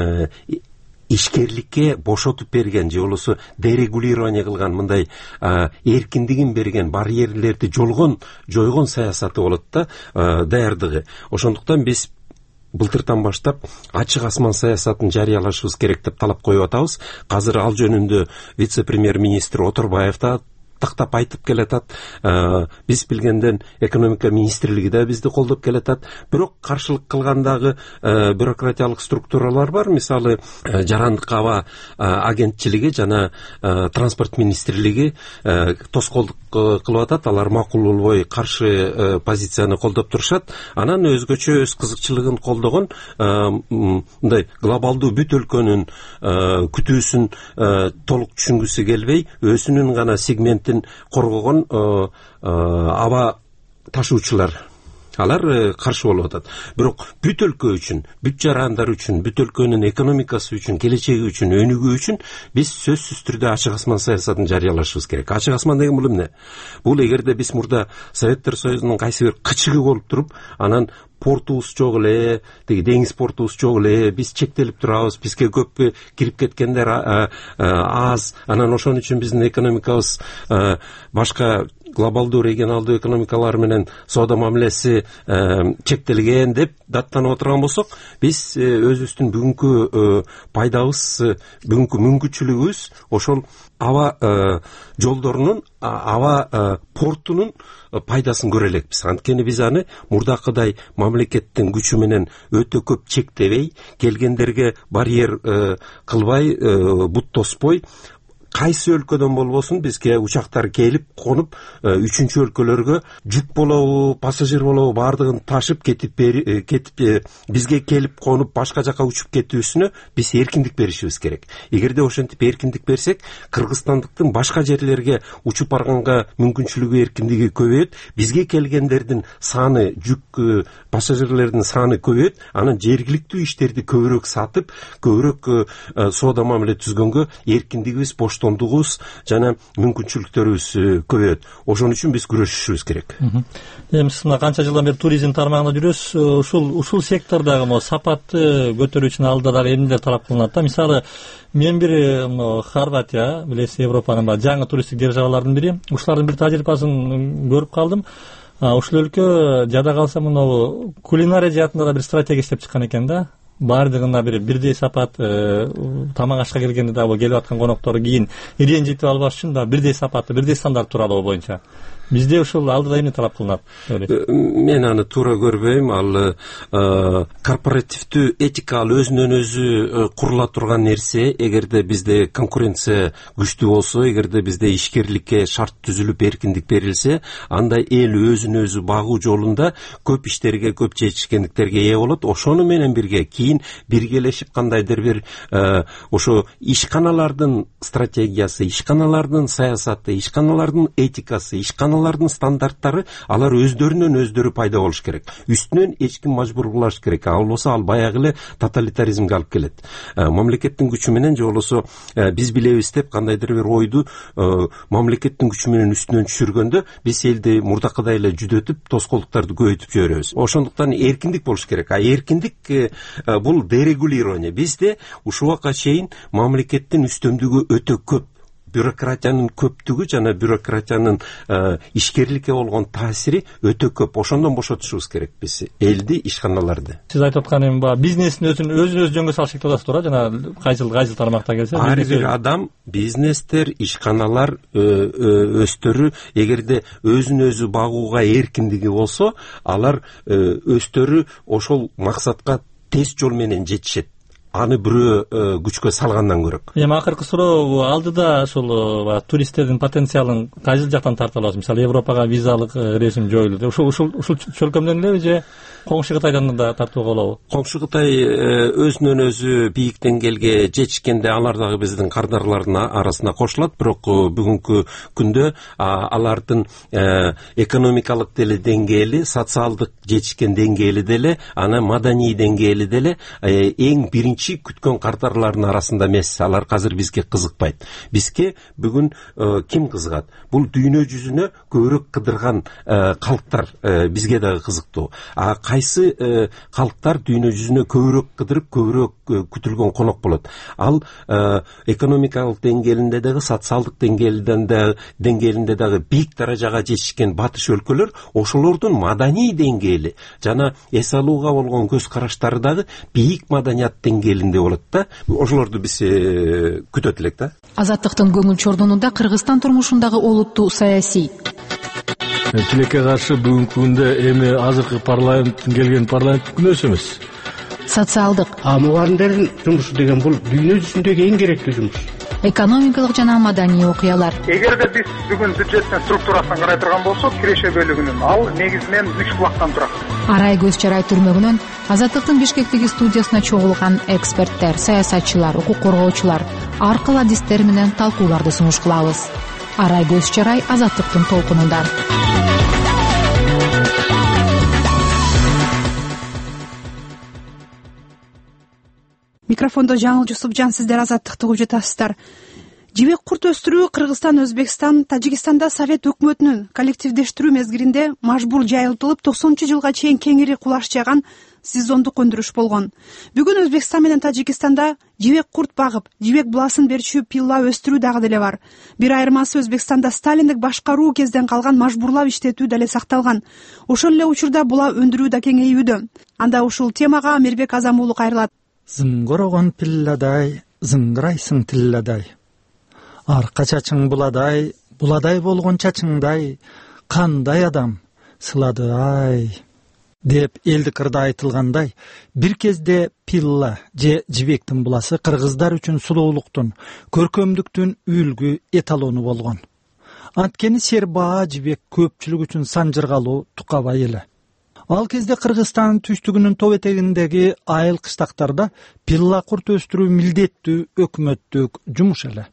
ишкерликке бошотуп берген же болбосо дерегулирование кылган, мындай эркиндигин берген, барьерлерди жойгон саясаты болот да, даярдыгы. Ошондуктан биз былтыртан баштап ачык асман саясатын жарыялашыбыз керек деп талап коюп атабыз. Азыр ал жөнүндө вице-премьер-министр Оторбаев да тактап айтып келатат. Биз билгенден экономика министрлиги да бизди колдоп келатат. Бирок каршылык кылгандагы бюрократиялык структуралар бар. Мисалы, жарандык аба агентчилиги жана транспорт министрлиги тоскоолдук кылып атат. Алар макул болбой каршы позицияны колдоп турушат. Анан өзгөчө өз кызыкчылыгын колдогон мындай глобалдуу бүт өлкөнүн күтүүсүн толук түшүнгүсү келбей, өзүнүн гана сегментин коргогон аба ташуучулар, алар каршы болуп атат. Бирок бүт өлкө үчүн, бүт жарандар үчүн, бүт өлкөнүн экономикасы үчүн, келечеги үчүн, өнүгүү үчүн биз сөзсүз түрдө ачык асман саясатын жарыялашыбыз керек. Ачык асман деген бул эмне? Бул эгерде биз мурда Советтер Союзунун кайсы бир кычыгы болуп туруп, анан портубуз жок эле, тиги деңиз портубуз жок эле, биз чектелип турабыз, бизге көп кирип кеткендер аз, анан ошон үчүн биздин экономикабыз башка глобалдуу регионалдуу экономикалар менен соода мамилеси чектелген деп даттанып отурган болсок, биз өзүбүздүн бүгүнкү пайдабыз, бүгүнкү мүмкүнчүлүгүбүз ошол аба жолдорунун, аба портунун пайдасын көрө элекпиз. Анткени биз аны мурдакыдай мамлекеттин күчү менен өтө көп чектебей, келгендерге барьер кылбай, бут тоспой, кайсы өлкөдөн болбосун бизге учактар келип конуп, үчүнчү өлкөлөргө жүк болобу, пассажир болобу, баардыгын ташып кетип бизге келип конуп башка жака учуп кетүүсүнө биз эркиндик беришибиз керек. Эгерде ошентип эркиндик берсек, кыргызстандыктын башка жерлерге учуп барганга мүмкүнчүлүгү, эркиндиги көбөйөт, бизге келгендердин саны, жүк пассажирлердин саны көбөйөт, анан жергиликтүү иштерди көбүрөөк сатып, көбүрөөк соода мамиле түзгөнгө эркиндигибиз, боштондугубуз жана мүмкүнчүлүктөрүбүз көбөйөт. Ошон үчүн биз күрөшүшүбүз керек. Эми сиз мына канча жылдан бери туризм тармагында жүрөсүз, ушул сектордагы сапатты көтөрүү үчүн алда дагы эмнелер талап кылынат да? Мисалы, мен бир Хорватия, билесиз, Европанын жаңы туристтик державалардын бири. Ушулардын бир тажрыйбасын көрүп калдым. Ушул өлкө жада калса кулинария жаатында да бир стратегия иштеп чыккан экен да. баардыгына бирдей сапат тамак ашка келгенде дагы келип аткан коноктору кийин ренжитип албаш үчүн дагы бирдей сапатты, бирдей стандарт тууралоо боюнча бизде ушул алдыда эмне талап кылынат? Мен аны туура көрбөйм. Ал корпоративдүү этика ал өзүнөн өзү курула турган нерсе. Эгерде бизде конкуренция күчтүү болсо, эгерде бизде ишкерликке шарт түзүлүп эркиндик берилсе, анда эл өзүн өзү багуу жолунда көп иштерге, көп жетишкендиктерге ээ болот. Ошону менен бирге кийин биргелешип кандайдыр бир ошо ишканалардын стратегиясы, ишканалардын саясаты, ишканалардын этикасы, ишканалардын стандарттары алар өздөрүнөн өздөрү пайда болуш керек. Үстүнөн эч ким мажбурлаш керек. Ал болсо ал баягы эле тоталитаризмге алып келет. Мамлекеттин күчү менен же болсо биз билебиз деп кандайдыр бир ойду мамлекеттин күчү менен үстүнөн түшүргөндө биз элди мурдакыдай эле жүдөтүп, тоскоолдуктарды көбөйтүп жиберебиз. Ошондуктан эркиндик болуш керек. Эркиндик бул дерегулирование. Бизде ушул убакка чейин мамлекеттин үстөмдүгү өтө көп. Бюрократиянын көптүгү жана бюрократиянын ишкерликке болгон таасири өтө көп. Ошондон бошотушубуз керек биз элди, ишканаларды. Сиз айтып аткан эми баягы бизнестин өзүн жөнгө салыш керек деп атасыз, туура? Жана кайсыл тармакта келсе, ар бир адам, бизнестер, ишканалар өздөрү эгерде өзүн өзү багууга эркиндиги болсо, алар өздөрү ошол максатка тез жол менен жетишет. Аны бирөө күчкө салгандан көрөк. Эми акыркы суроо, алдыда ушул туристтердин потенциалын кайсыл жактан тарта алабыз? Мисалы Европага визалык режим жоюлду. Ушул чөлкөмдөн элеби же коңшу Кытайдан да тартууга болобу? Коңшу Кытай өзүнөн өзү бийик деңгээлге жетишкенде алар дагы биздин кардарлардын арасына кошулат, бирок бүгүнкү күндө алардын экономикалык деле деңгээли, социалдык жетишкен деңгээли деле, ана маданий деңгээли деле эң биринчи күткөн кардарлардын арасында эмес. Алар азыр бизге кызыкпайт. Бизге бүгүн ким кызыгат? Бул дүйнө жүзүнө көбүрөөк кыдырган калктар бизге дагы кызыктуу. Кайсы калктар дүйнө жүзүнө көбүрөөк кыдырып, көбүрөөк күтүлгөн конок болот? Ал экономикалык деңгээлинде дагы, социалдык деңгээлинде дагы бийик даражага жетишкен батыш өлкөлөр, ошолордун маданий деңгээли жана эс алууга болгон көз караштары дагы бийик маданият деңгээлинде болот да. Ошолорду биз күтөт элек да. Азаттыктын көңүл чордонунда Кыргызстан турмушундагы олуттуу саясий тилекке каршы бүгүнкү күндө эми азыркы парламенттин келген парламенттик күнөөсү эмес. Социалдык. Мугалимдердин жумушу деген бул дүйнө жүзүндөгү эң керектүү жумуш. Экономикалык жана маданий окуялар. Эгерде биз бүгүн бюджеттин структурасын карай турган болсок, киреше бөлүгүнүн ал негизинен 3 булактан турат. Арай көз чарай түрмөгүнөн Азаттыктын Бишкектеги студиясына чогулган эксперттер, саясатчылар, укук коргоочулар аркылуу адистер менен талкууларды сунуш кылабыз. Арай көз чарай Азаттыктын толкунунда. Микрофондо Жаңыл Жусупжан, сиздер Азаттыкты угуп жатасыздар. Жибек курт өстүрүү Кыргызстан, Өзбекстан, Тажикстанда Совет өкмөтүнүн коллективдештирүү мезгилинде мажбур жайылтылып 90-жылга чейин кеңири кулаш жаган сезондук өндүрүш болгон. Бүгүн Өзбекстан менен Тажикстанда жибек курт багып, жибек буласын берчү пилла өстүрүү дагы деле бар. Бир айырмасы, Өзбекстанда сталиндик башкаруу кезден калган мажбурлап иштетүү деле сакталган. Ошол эле учурда була өндүрүү да кеңейүүдө. Анда ушул темага Мирбек Азам уулу кайрылат. Зыңгырогон пилладай, зыңгырайсың тилладай. Арка чачың буладай, буладай болгон чачыңдай, кандай адам сылады ай. Деп элдик ырда айтылгандай, бир кезде пилла же жибектин буласы кыргыздар үчүн сулуулуктун, көркөмдүктүн үлгү эталону болгон. Анткени сербаа жибек көпчүлүк үчүн санжыргалуу тукабай эле. Ал кезде Кыргызстан түштүгүнүн топ этегиндеги айыл кыштактарда пилла курт өстүрүү милдеттүү өкмөттүк жумуш эле.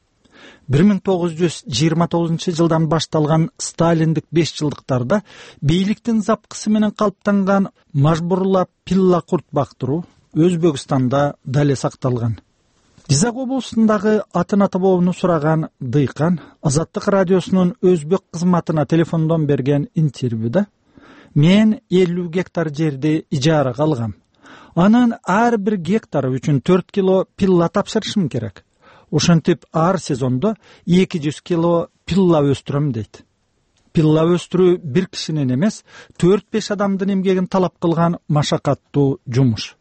1929-жылдан башталган сталиндик 5 жылдыктарда бийликтин запкысы менен калыптанган мажбурлап пилла курт бактыруу Өзбекстанда дале сакталган. Жизак облусундагы атын ата бабыны сураган дыйкан Азаттык радиосунун өзбек кызматына телефондон берген интервьюда мен 50 гектар жерди ижарага алгам. Анын ар бир гектары үчүн 4 кило пилла тапшырышым керек. Ошентип ар сезондо 200 кило пилла өстүрөм дейт. Пилла өстүрүү бир кишинин эмес, 4-5 адамдын эмгегин талап кылган машакаттуу жумуш.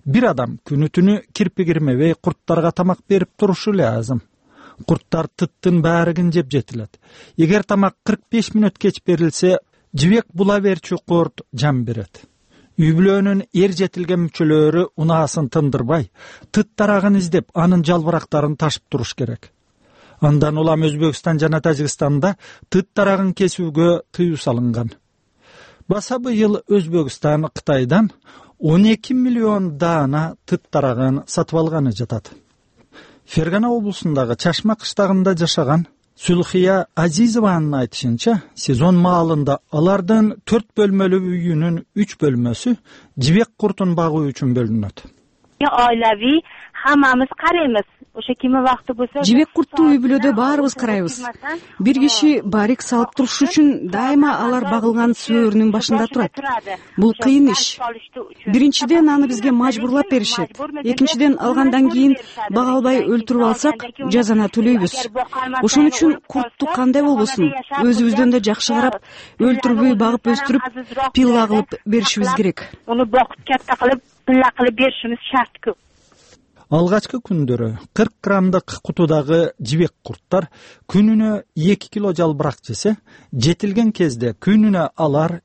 бир адам күнү түнү кирпи кирмебей курттарга тамак берип турушу лазым. Курттар тыттын баарыгын жеп жетилет. Эгер тамак 45 мүнөт кеч берилсе, жибек була берчү курт жан берет. Үй бүлөнүн эр жетилген мүчөлөрү унаасын тындырбай, тыт тарагын издеп, анын жалбырактарын ташып туруш керек. Андан улам Өзбекстан жана Тажикстанда тыт тарагын кесүүгө тыюу салынган. Баса быйыл Өзбекстан Кытайдан 12 миллион даана тыт тарагын сатып алганы жатат. Фергана облусундагы Чашма кыштагында жашаган Сүлхия Азизованын айтышынча, сезон маалында алардын 4 бөлмөлүү үйүнүн 3 бөлмөсү жибек куртун багуу үчүн бөлүнөт. Oilaviy hammamiz qaraymiz. O'sha kimi vaqti bo'lsa, жибек куртту үй бүлөдө баарыбыз карайбыз. Бир киши барик салып туруш үчүн дайыма алар багылган сөөрүнүн башында турат. Бул кыйын иш. Биринчиден аны бизге мажбурлап беришет. Экинчиден алгандан кийин бага албай өлтүрүп алсак, жазаны төлөйбүз. Ошон үчүн куртту кандай болбосун, өзүбүздөн да жакшы карап, өлтүрбөй багып өстүрүп, пилла кылып беришибиз керек. Уну бокуп катта кылып, пилла кылып беришибиз шарт. Алгачкы күндөрү 40 граммдык кутудагы жибек курттар күнүнө 2 кило жалбырак жесе, жетилген кезде күнүнө алар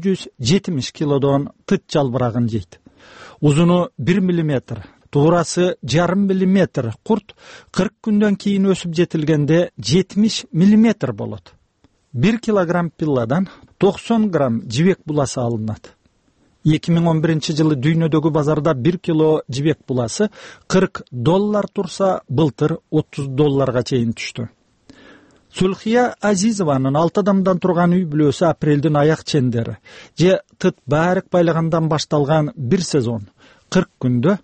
270 килодон тыт жалбырагын жейт. Узуну 1 миллиметр, туурасы 0,5 миллиметр курт 40 күндөн кийин өсүп жетилгенде 70 миллиметр болот. 1 килограмм пилладан 90 грамм жибек буласы алынат. 2011 жылы дүйнөдөгү базарда 1 кило жибек буласы $40 турса, былтыр $30 чейин түштү. Сүлхия Азизованын 6 адамдан турган үй бүлөсү апрелдин аяк чендери же тыт баарык байлагандан башталган бир сезон 40 күндө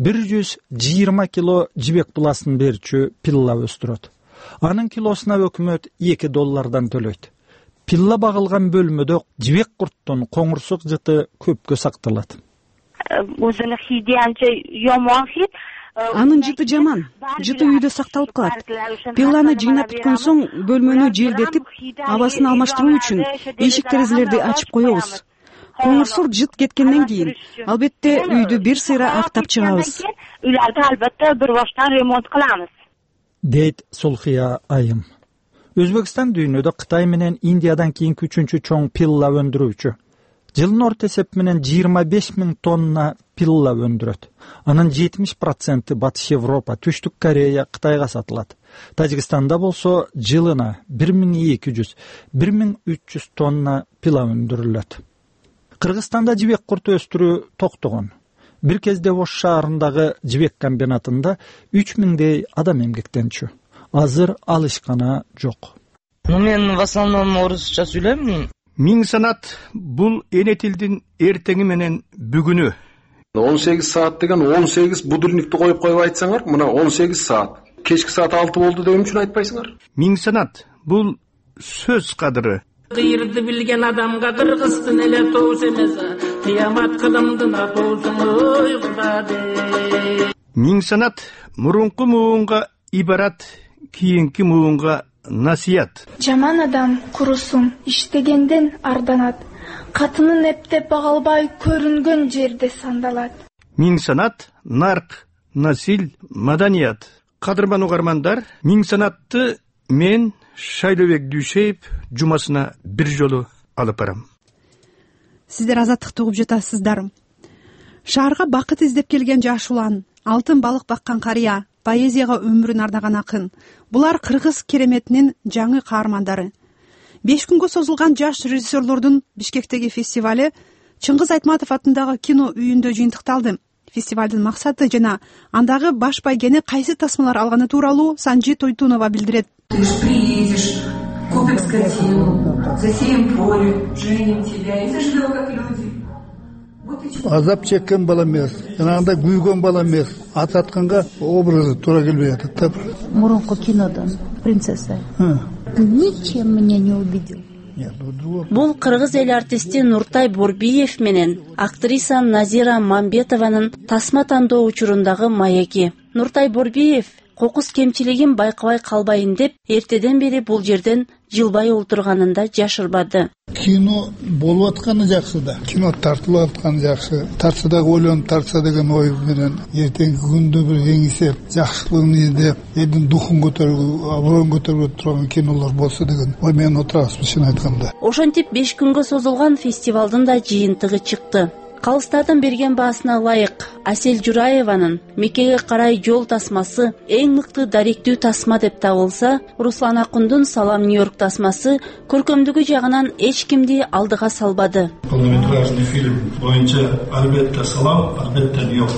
120 кило жибек буласын берчү пилла өстүрөт. Анын килосуна өкмөт $2 төлөйт. Пилла багылган бөлмөдө жибек курттун коңурсук жыты көпкө сакталат. Өзүнүн хиди анча жомон хит. Анын жыты жаман. Жыты үйдө сакталып калат. Пилланы жыйнап бүткөн соң бөлмөнү желдетип, абасын алмаштыруу үчүн эшик терезелерди ачып коебуз. Коңурсук жыт кеткенден кийин, албетте үйдү бир сыйра актап чыгабыз. Үйлөрдү албетте бир баштан ремонт кылабыз. Дейт Сүлхия айым. Өзбекстан дүйнөдө Кытай менен Индиядан кийинки 3-чү чоң пилла өндүрүүчү. Жылдын орто эсеп менен 25 000 тонна пилла өндүрөт. Анын 70% Батыш Европа, Түштүк Корея, Кытайга сатылат. Тажикстанда болсо жылына 1200-1300 тонна пилла өндүрүлөт. Кыргызстанда жибек курту өстүрүү токтогон. Бир кезде Ош шаарындагы жибек комбинатында 3000дей адам эмгектенчү. Азыр алышкана жок. Мен в основном орусча сүйлөйм. Миң санат бул эне тилдин эртеңи менен бүгүнү. 18 саат деген 18 будильникти коюп айтсаңар, мына 18 саат. Кечки саат 6 болду деген үчүн айтпайсыңар. Миң санат бул сөз кадыры. Кыйырды билген адамга кыргыздын эле тоос эмес, кыямат кылымдына тоосун ой Кудады. Миң санат мурунку муунга ибарат, кийинки муунга насият. Жаман адам курусун иштегенден арданат. Катынын эптеп багалбай көрүнгөн жерде сандалат. Миң санат, нарк, насил, маданият. Кадырман угармандар, миң санатты мен Шайлообек Дүйшеев жумасына бир жолу алып барам. Сиздер азаттыкты угуп жатасыздар. Шаарга бакыт издеп келген жаш улан, алтын балык баккан карыя, поэзияга өмүрүн ардаган акын. Булар кыргыз кереметинин жаңы каармандары. 5 күнгө созулган жаш режиссерлордун Бишкектеги фестивали Чыңгыз Айтматов атындагы кино үйүндө жыйынтыкталды. Фестивалдын максаты жана андагы баш байгени кайсы тасмалар алганы тууралуу Санжи Тойтунова билдирет. Ты ж приедешь, купим скотину, засеем поле, женим тебя и заживем как люди. Азап чеккен бала эмес, жанагындай күйгөн бала эмес, ат атканга образы туура келбей атат. Мурунку кинодон принцесса. Ничем меня не убедил. Бул кыргыз эл артисти Нуртай Борбиев менен актриса Назира Мамбетованын тасма тандоо учурундагы маеги. Нуртай Борбиев кокус кемчилигин байкабай калбайын деп эртеден бери бул жерден жылбай отурганын да жашырбады. Кино болуп атканы жакшы да. Кино тартылып атканы жакшы. Тартса дагы ойлонуп тартса деген ой менен эртеңки күндө бир эңисеп, жакшылыгын издеп, элдин духун көтөргө, абыройун көтөргө турган кинолор болсо деген ой менен отурабыз чын айтканда. Ошентип 5 күнгө созулган фестивалдын да жыйынтыгы чыкты. Калыстардын берген баасына ылайык Асель Жураеванын Меккеге карай жол тасмасы эң мыкты даректүү тасма деп табылса, Руслан Акундун Салам Нью-Йорк тасмасы көркөмдүгү жагынан эч кимди алдыга салбады. Полнометражный фильм боюнча албетте Салам, албетте Нью-Йорк.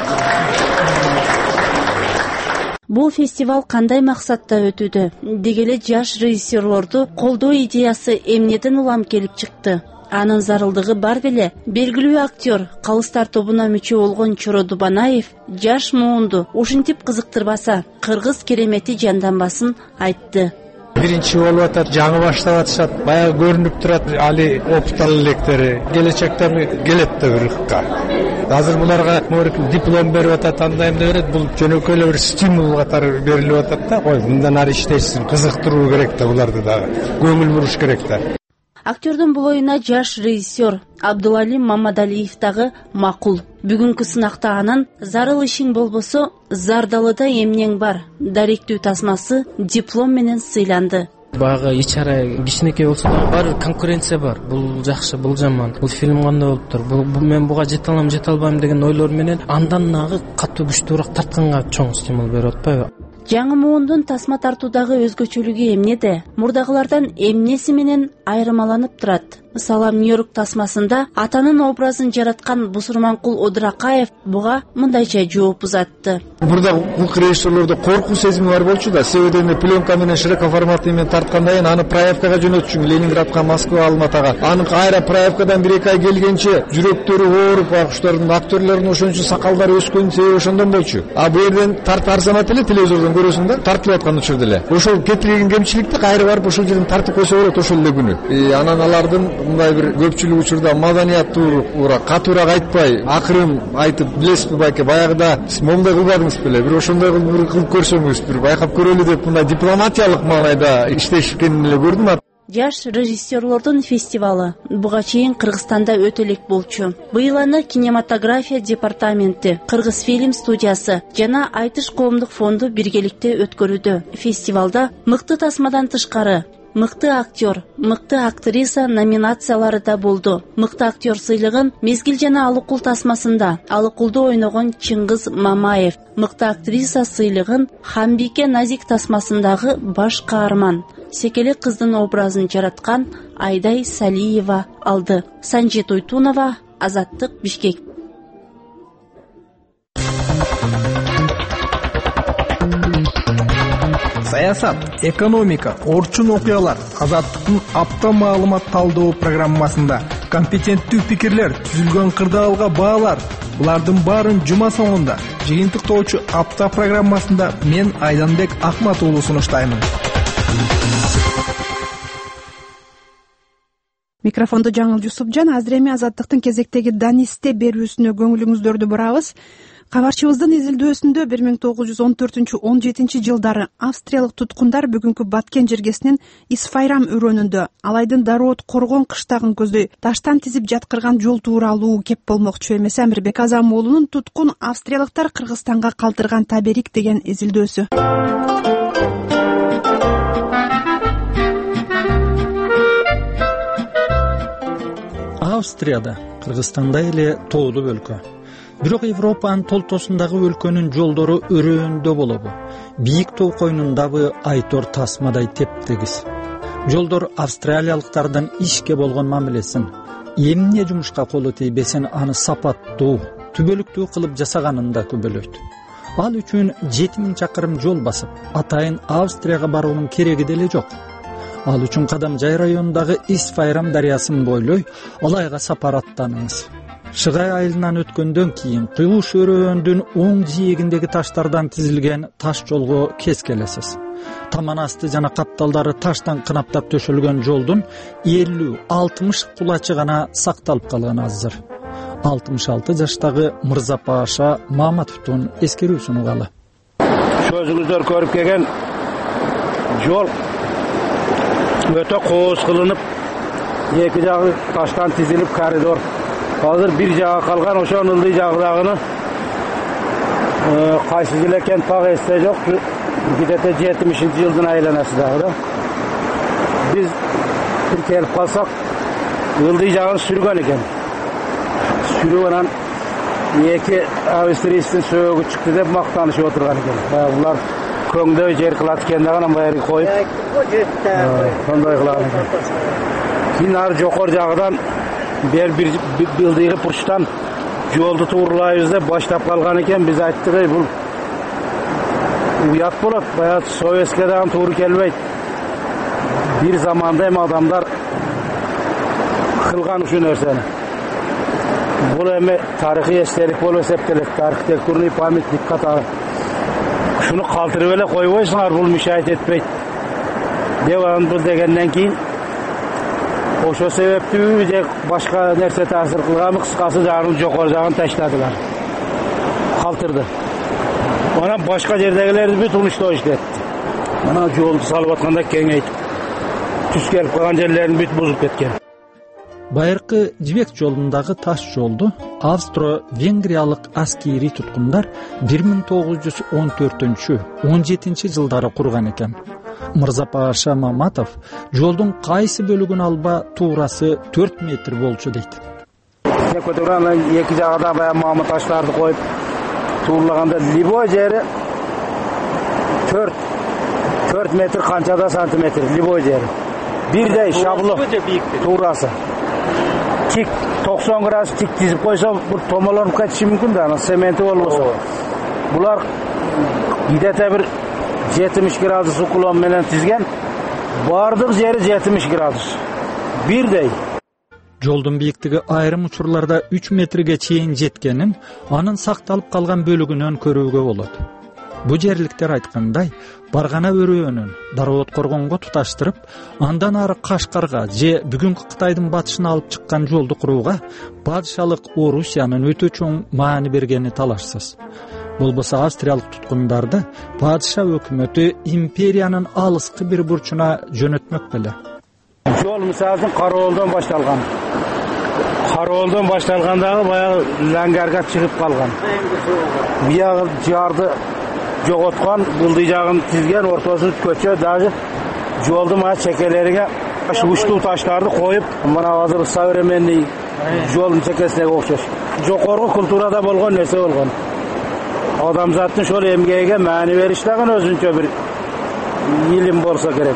Бул фестиваль кандай максатта өтүүдө? Дегеле жаш режиссерлорду колдоо идеясы эмнеден улам келип чыкты? Анын зарылдыгы бар беле. Белгилүү актер, Калыстар тобуна мүчө болгон Чоро Дубанаев жаш муунду ушинтип кызыктырбаса, кыргыз керемети жанданбасын айтты. Биринчи болуп атат, жаңы баштап атышат, баягы көрүнүп турат али опыт электери. Келечекте келет да ырыкка. Азыр буларга диплом берип атат, андай эмне берет, бул жөнөкөй эле бир стимул катары берилип атат да. Ой, мындан ары иштешсин, кызыктыруу керек да буларды дагы. Көңүл буруш керек да. Актердун бул оюна жаш режиссер Абдулалим Мамадалиев дагы макул. Бүгүнкү сынакта анын зарыл ишиң болбосо, зардалыда эмнең бар даректүү тасмасы диплом менен сыйланды. Баягы ич-чара кичинекей болсо да бар конкуренция бар. Бул жакшы, бул жаман. Бул фильм кандай болуптур? Мен буга жете алам, жете албайм деген ойлор менен андан нагы катуу күчтүүрөөк тартканга чоң стимул берип атпайбы? Жаңы муундун тасма тартуудагы өзгөчөлүгү эмнеде? Мурдагылардан эмнеси менен айырмаланып турат? Салам Нью-Йорк тасмасында атанын образын жараткан Бусурманкул Одуракаев буга мындайча жооп узатты. Мурда укук режиссерлордо коркуу сезими бар болчу да, себеби пленка менен широкий форматы менен тарткандан кийин аны проявкага жөнөтчүң, Ленинградка, Москва, Алматага. Аны кайра проявкадан 1-2 ай келгенче жүрөктөрү ооруп, акчтардын, актерлордун ошончо сакалдары өскөн себеби ошондон болчу. А бул жерден арзанат эле телевизордон көрөсүң да, тартылып аткан учурда эле. Ошол кетирген кемчиликти кайра барып ошол жерден тартып койсо болот ошол эле күнү. Анан алардын мындай бир көпчүлүк учурда маданияттуураак, катуураак айтпай, акырын айтып, билесизби байке, баягыда сиз момундай кылбадыңыз беле, бир ошондой кылып көрсөңүз, бир байкап көрөлү деп мындай дипломатиялык маанайда иштешкенин эле көрдүм. Жаш режиссерлордун фестивалы буга чейин Кыргызстанда өтө элек болчу. Быйыл аны кинематография департаменти, Кыргыз фильм студиясы жана Айтыш коомдук фонду биргеликте өткөрүүдө. Фестивалда мыкты тасмадан тышкары мыкты актер, мыкты актриса номинациялары да болду. Мыкты актер сыйлыгын Мезгил жана Алыкул тасмасында Алыкулду ойногон Чыңгыз Мамаев, мыкты актриса сыйлыгын Хамбике Назик тасмасындагы баш каарман Секеле кыздын образын жараткан Айдай Салиева алды. Санжет Ойтунова, Азаттык, Бишкек. Саясат, экономика, орчун окуялар Азаттыктын апта маалымат талдоо программасында компетенттүү пикирлер, түзүлгөн кырдаалга баалар. Булардын баарын жума соңунда жыйынтыктоочу апта программасында мен Айданбек Акмат уулу сунуштаймын. Микрофондо Жаңыл Жусупжан. Азыр эми Азаттыктын кезектеги Данисте берүүсүнө көңүлүңүздөрдү бурабыз. Кабарчыбыздын изилдөөсүндө 1914-17 жылдары австриялык туткундар бүгүнкү Баткен жергесинин Исфайрам өрөөнүндө Алайдын Дароот коргон кыштагын көздөй таштан тизип жаткырган жол тууралуу кеп болмокчу эмес. Амирбек Азам уулунун туткун австриялыктар Кыргызстанга калтырган таберик деген изилдөөсү. Австрияда, Кыргызстанда эле тоолуу өлкө. Бирок Европанын толтосундагы өлкөнүн жолдору өрөөндө болобу. Бийик тоо койнундагы айтор тасмадай тептегиз. Жолдор австралиялыктардын ишке болгон мамилесин, эмне жумушка колу тийбесин аны сапаттуу, түбөлүктүү кылып жасаганын да күбөлөйт. Ал үчүн 7000 чакырым жол басып, атайын Австрияга баруунун кереги деле жок. Ал үчүн Кадамжай районундагы Исфайрам дарыясын бойлой Алайга сапар аттаныңыз. Шыгай айылынан өткөндөн кийин Кыйлыш өрөөндүн оң жиегиндеги таштардан тизилген таш жолго кез келесиз. Таман асты жана капталдары таштан кынаптап төшөлгөн жолдун 50-60 кулачы гана сакталып калган азыр. 66 жаштагы Мырзапаша Маматовдун эскерүүсүн угалы. Көзүңүздөр көрүп келген жол өтө кооз кылынып, эки жагы таштан тизилип коридор. Азыр бир жагы калган, ошонун ылдый жагыдагыны кайсы жыл экен так эсте жок. Где-то 70-жылдын айланасындагы да. Биз бир келип калсак, ылдый жагын сүргөн экен. Сүрүп анан эки австрийстин сөөгү чыкты деп мактанышып отурган экен. Булар көңдөй жер кылат экен деген анан баягы коюп. Сондай кылган экен. Кийин ары жокор жагыдан бир ылдыйгы бурчтан жолду тууралайбыз деп баштап калган экен. Биз айттык, бул уят болот, баягы советке дагы туура келбейт. Бир заманда эми адамдар кылган ушул нерсени. Бул эми тарыхый эстелик болуп эсептелет, архитектурный памятник катары. Ушуну калтырып эле койбойсуңар, бул мешает этпейт деп анан дегенден кийин ошо себептүү же башка нерсе таасир кылганбы, кыскасы жагын жокор жагын таштадылар, калтырды. Анан башка жердегилерди бүт уничтожить этти. Анан жолду салып атканда кеңейтип, түз келип калган жерлерин бүт бузуп кеткен. Байыркы Жибек жолундагы таш жолду Австро-Венгриялык аскери туткундар 1914-17 жылдары курган экен. Мырзапаша Маматов жолдун кайсы бөлүгүн алба туурасы 4 метр болчу дейт. Эки жагында баягы мамы таштарды коюп туурлаганда любой жери 4 метр канчада сантиметр любой жери. Бирдей шабылып туурасы. Тик 90 градус тик тизип койсо бул томолонуп кетиши мүмкүн да, анан цементи болбосо. Булар где-то бир 70 градус уклон менен тизген. Бардык жери 70 градус. Бирдей. Жолдун бийиктиги айрым учурларда 3 метрге чейин жеткенин анын сакталып калган бөлүгүнөн көрүүгө болот. Бу жерликтер айткандай, Баргана өрөөнүн Дароот коргонго туташтырып, андан ары Кашкарга же бүгүнкү Кытайдын батышына алып чыккан жолду курууга падышалык Орусиянын өтө чоң маани бергени талашсыз. Болбосо австриялык туткундарды падыша өкмөтү империянын алыскы бир бурчуна жөнөтмөк беле. Жол мисалын Кароолдон башталган. Кароолдон башталгандагы баягы Лангарга чыгып калган. Биягы жарды жоготкон, ылдый жагын тизген, ортосун көчө, даже жолдун мына чекелерине уштуу таштарды коюп, мына азыр современный жолдун чекесине окшош. Жокорку культурада болгон нерсе болгон. Адамзаттын ошол эмгеге маани бериш дагы өзүнчө бир илим болсо керек.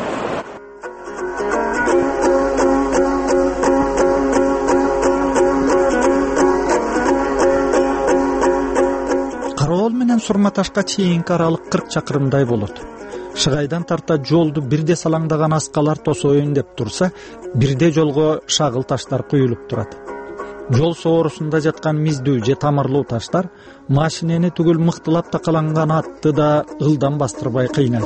Кароол менен Сурматашка чейинки аралык 40 чакырымдай болот. Шыгайдан тарта жолду бирде салаңдаган аскалар тосоюн деп турса, бирде жолго шагыл таштар куюлуп турат. Жол соорусунда жаткан миздүү же тамырлуу таштар машинени түгүл мыктылап такаланган атты да ылдан бастырбай кыйнайт.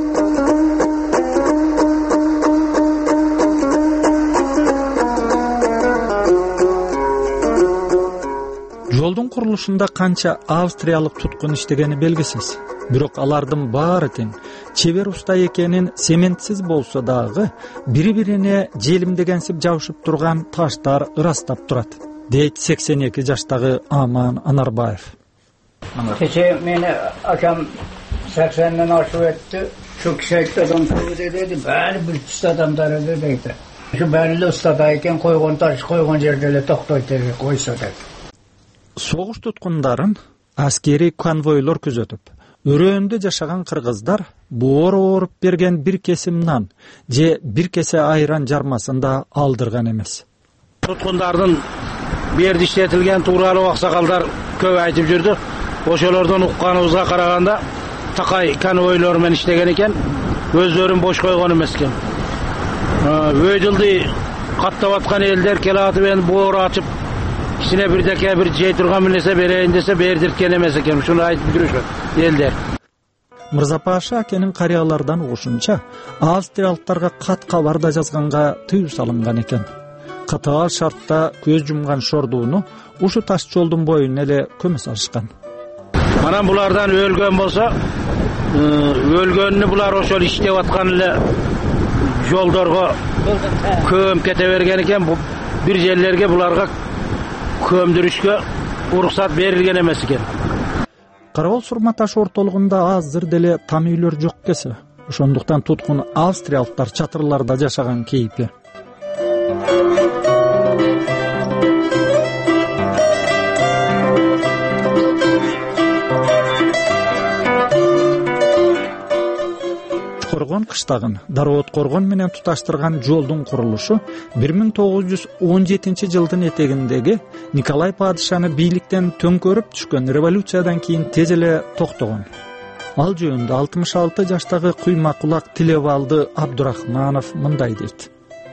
Жолдун курулушунда канча австриялык туткун иштегени белгисиз. Бирок алардын баары тең чебер уста экенин сементсиз болсо дагы бири-бирине желимдегенсип жабышып турган таштар ырастап турат, дейт 82 жаштагы Аман Анарбаев. Кече мени акам 80ден ашып өттү. Şu kişi adam dedi, bari bir usta adamlar dedi. Şu belli ustada eкен koygon taş koygon жерде токтойт койсо деп. Согуш туткундарын аскери конвойлор күзөтүп, өрөөндө жашаган кыргыздар боор ооруп берген бир кесим нан же бир кесе айран жармасын да алдырган эмес. Туткундардын берди иштетилген тууралуу аксакалдар көп айтып жүрдү. Ошолордон укканыбызга караганда такай конвойлор менен иштеген экен, өздөрүн бош койгон эмес экен. Өйдүлдү каттап аткан элдер келатып эми боор ачып кичине бирдеке бир жей турган нерсе берейин десе бердирткен эмес экен. Ушуну айтып жүрүшөт элдер. Мырзапаша акенин карыялардан угушунча, австриялыктарга кат кабар да жазганга тыюу салынган экен. Катаал шартта көз жумган шордууну ушу таш жолдун боюна эле көмө салышкан. Анан булардан өлгөн болсо өлгөнүнү булар ошол иштеп аткан эле жолдорго көмүп кете берген экен. Бир жерлерге буларга көмдүрүшкө уруксат берилген эмес экен. Карабол сурма таш ортолугунда азыр деле там үйлөр жок десе, ошондуктан туткун австриялыктар чатырларда жашаган кейпи. Коргон кыштагын Дароот коргон менен туташтырган жолдун курулушу 1917 жылдын этегиндеги Николай падышаны бийликтен төңкөрүп түшкөн революциядан кийин тез эле токтогон. Ал жөнүндө 66 жаштагы куйма кулак Тилебалды Абдурахманов мындай дейт.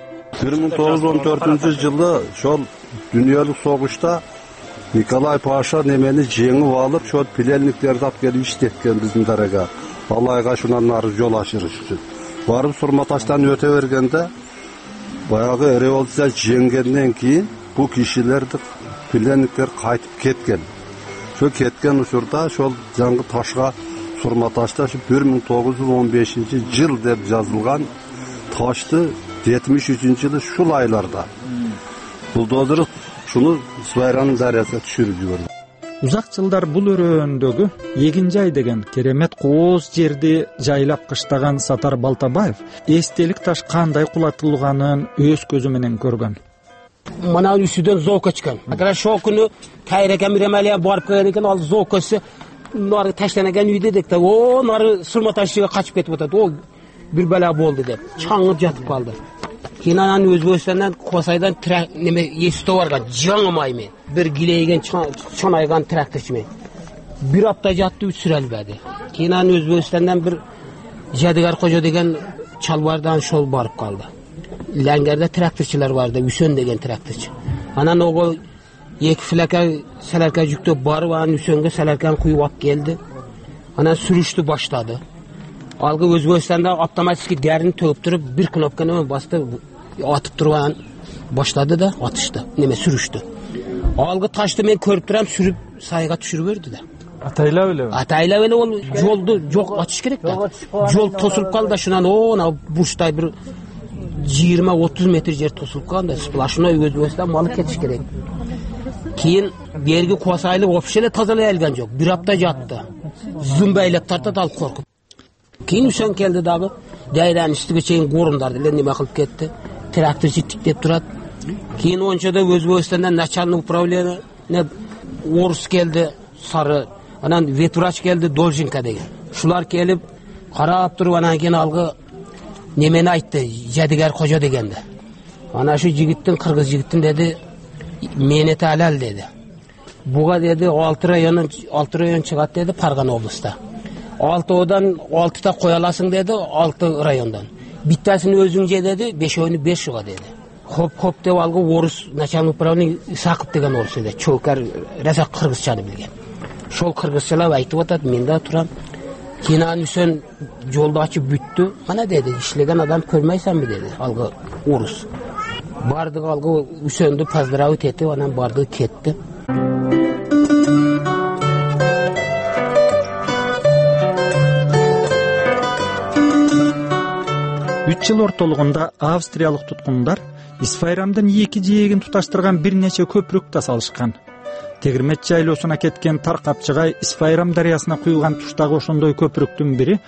1914 жылы ошол дүйнөлүк согушта Николай Паша немени жеңип алып, ошол пленниктерди алып келип иштеткен биздин дарага. Алайга шунан нары жол ашырыш үчүн. Барып Сурматаштан өтө бергенде, баягы революция жеңгенден кийин бу кишилерди пленниктер кайтып кеткен. Ошо кеткен учурда ошол жаңы ташка Сурматашта 1915 жыл деп жазылган ташты 73-жылы ушул айларда булдозур шуну Свайранын дарыясына түшүрүп жиберди. Узак жылдар бул өрөөндөгү Эгинжай деген керемет кооз жерди жайлап кыштаган Сатар Балтабаев эстелик таш кандай кулатылганын өз көзү менен көргөн. Мына үстүдөн зоокко чыккан. Агар ошол күнү Кайрекем Ремалия барып келген экен, ал зооккосу нары таштанаган үйдө дек да, о, нары Сурматашыга качып кетип атат. О, бир бала болду деп. Чаңып жатып калды. Кийин анан Өзбекстандан Косайдан неме эсте барган жаңымай мен. Бир гилейген чоңайган тракторчу мен. Бир апта жатты, сүрөлбөдү. Кийин анан Өзбекстандан бир Жадыгар Кожо деген чалбардан шол барып калды. Ләңгерде тракторчулар барды, Үсөн деген тракторчу. Анан ого эки флака саларка жүктөп барып, анан Үсөнгө саларканы куюп алып келди. Анан сүрүштү баштады. Алгы Өзбекстанда автоматически дәрін төгүп туруп, бир кнопканы басты, атып турган баштады да, атышты, неме сүрүштү. Алгы ташты мен көрүп турам, сүрүп сайга түшүрүп берди да. Атайлап эле. Атайлап эле ол жолду жок ачыш керек да. Жол тосулуп калды, шунан она бурчтай бир 20-30 метр жер тосулуп калды. Сплошной Өзбекстан малы кетиш керек. Кийин берги Косайлы вообще эле тазалай алган жок. Бир апта жатты. Зумбайлап тартат, ал коркуп. Кийин Үсөн келди дагы, дайранын үстүгө чейин корундарды эле неме кылып кетти. Тракторчу тиктеп турат. Кийин ончода Өзбекстандан начальник управление орус келди, сары. Анан ветврач келди, Долженко деген. Шулар келип карап туруп, анан кийин алгы немени айтты, Жадыгар Кожо дегенди. Ана шу жигиттин, кыргыз жигиттин деди, менети алал деди. Буга деди 6 район чыгат деди Парган облуста. 6-одан 6-та кой аласың деди, 6 райондан. Биттасын өзүң же деди, 5-өйнү 5 жуга деди. Хоп деп алгы орус начальник управление Исаков деген орус эди. Чокар Разак кыргызчаны билген. Шол кыргызчалап айтып атат, мен да турам. Кийин анан Үсөн жолду ачып бүттү. Мана деди, иштеген адам көрмөйсүңбү деди, алгы орус. Бардык алгы Үсөндү поздравить этип, анан барды кетти. Үч жыл ортолугунда австриялык туткундар Исфайрамдын эки жээгин туташтырган бир нече көпүрөк да салышкан. Тегирмет жайлоосуна кеткен тар капчыгай Исфайрам дарыясына куюлган туштагы ошондой көпүрөктүн бири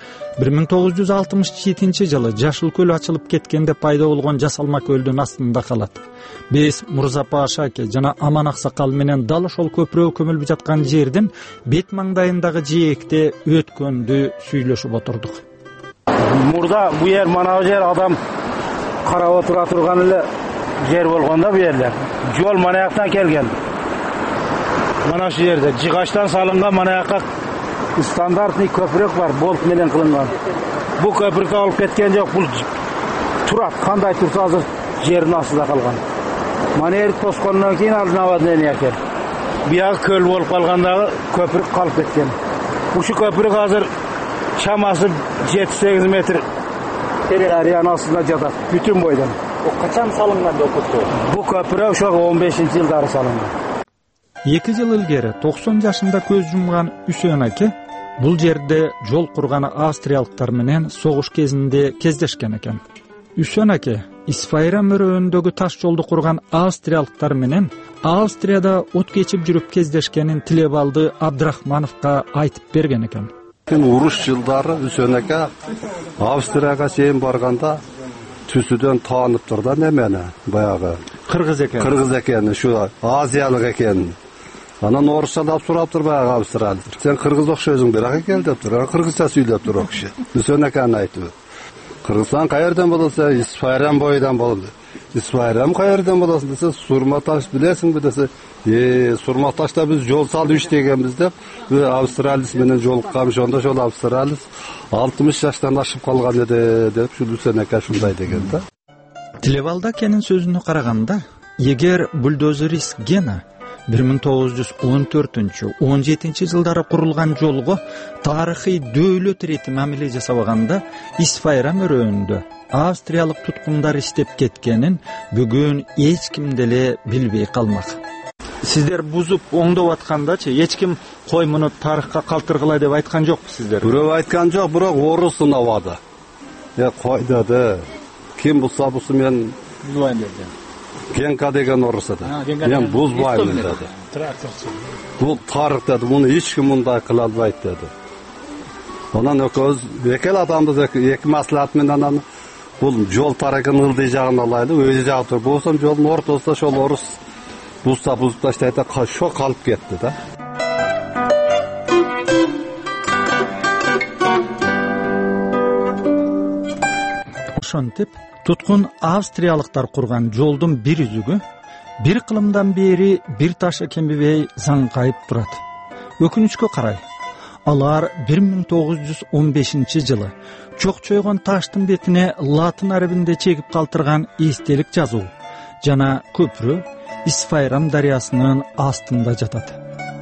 1967 жылы Жашыл көл ачылып кеткенде пайда болгон жасалма көлдүн астында калат. Биз Мурза Паша аке жана Аман Аксакал менен дал ошол көпүрө көмүлүп жаткан жердин бет маңдайындагы жээкте өткөндү сүйлөшүп отурдук. Мурда бу жер, мана жер адам карап отура турган эле жер болгондо бу жерлер. Жол мана жактан келген. Мана шу жерде жыгачтан салынган мана жакка стандартный көпүрөк бар, болт менен кылынган. Бу көпүрөктү алып кеткен жок, бул турат, кандай турса азыр жердин астында калган. Мана жер тоскондон кийин ал наводнение экен. Биягы көл болуп калгандагы көпүрөк калып кеткен. Ушу көпүрөк азыр шамасы 7-8 метр дарыянын астында жатат, бүтүн бойдон. Качан салынган көпүрө? Бу көпүрө ошо 15-жылдары салынган. 2 жыл илгери 90 жашында көз жумган Үсөн аке бул жерде жол курган австриялыктар менен согуш кезинде кездешкен экен. Үсөн аке, Исфайрам өрөөндөгү таш жолду курган австриялыктар менен Австрияда от кечип жүрүп кездешкенин Тилебалды Абдрахмановго айтып берген экен. Уруш жылдары Үсөн аке Австрияга чейин барганда түсүдөн тааныптыр да немени, баягы кыргыз экени, ушу азиялык экенин. Анан орусчалап сураптыр баягы австриялык. Сен кыргыз окшойсуң, бирок экен дептир. Кыргызча сүйлөп тур окшо. Үсөн аканы айтып. Кыргызстан каерден болсо, Исфайрам бойдан болду. Исфайрам каерден болосун десе, Сурматаш билесиңби десе, Сурматашта биз жол салып иштегенбиз деп, австриялис менен жолукканбыз. Ошондо ошол австриялис 60 жаштан ашып калган эди деп Үсөн ака ушундай деген да. Тилебалда акенин сөзүнө караганда, эгер бульдозерист Гена 1914-17 жылдары курулган жолго тарыхый дөөлөт ирети мамиле жасабаганда, Исфайрам өрөөндө австриялык туткундар иштеп кеткенин бүгүн эч ким деле билбей калмак. Сиздер бузуп оңдоп аткандачы, эч ким кой муну тарыхка калтыргыла деп айткан жокпу сиздер? Бирөө айткан жок, бирок орус сынабады. Кой деди. Ким булса булсын мен бузбайм деди. Генка деген орус эди. Мен бузбайм деди. Бул тарых деди, муну эч ким мындай кыла албайт деди. Анан экөөбүз экел адамбыз, эки маслихат менен анан бул жол тарыгын ылдый жагын алайлы, өзү жагы тур. Болсом жолдун ортосунда ошол орус бузса бузуп таштайт да, шо калып кетти да. Ошентип туткун австриялыктар курган жолдун бир үзүгү бир кылымдан бери бир ташы кембебей заңкайып турат. Өкүнүчкө карай, алар 1915 жылы чокчойгон таштын бетине латын арабинде чегип калтырган эстелик жазуу жана көпүрө Исфайрам дарыясынын астында жатат.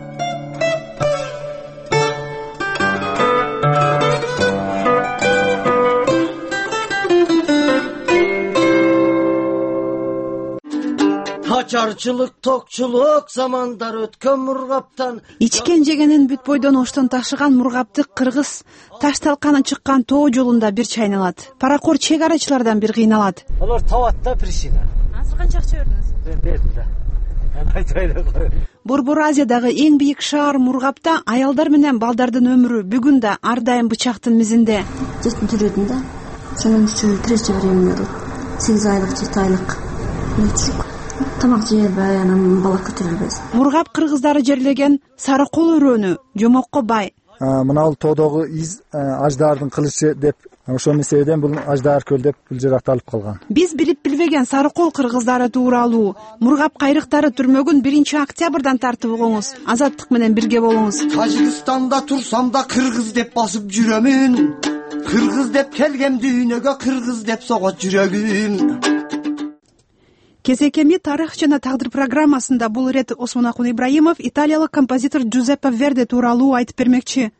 Açarçılık, tokçuluk zamandar ötken Murgaptan. Ичкен жегенин бүт бойдон оштон ташыган Мургапты кыргыз таш талканы чыккан тоо жолунда бир чайналат. Паракор чек арачылардан бир кыйналат. Алар таватта причина. Азыр канча акча бердиңиз? Бердим да. Борбор Азиядагы эң бийик шаар Мургапта аялдар менен балдардын өмүрү бүгүн да ар дайым бычактын мизинде. Жетим жүрөдүм да. Ошонун үчүн тирече берем деп. 8 айлык, 7 айлык. Тамак жебей, анан бала көтөрүлбөйбүз. Мургап кыргыздары жерлеген Сарыкол өрөөнү жомокко бай. Мына бул тоодогу из аждаардын кылычы деп, ошонун себебинен бул аждаар көл деп бул жер аталып калган. Биз билип билбеген Сарыкол кыргыздары тууралуу Мургап кайрыктары түрмөгүн 1-октябрдан тартып угуңуз. Азаттык менен бирге болуңуз. Тажикстанда турсам да кыргыз деп басып жүрөмүн. Кыргыз деп келгем дүйнөгө, кыргыз деп согот жүрөгүм. Кезекеми тарых жана тагдыр программасында бул ирет Осмонакун Ибраимов италиялык композитор Джузеппе Верди тууралуу айтып бермекчи.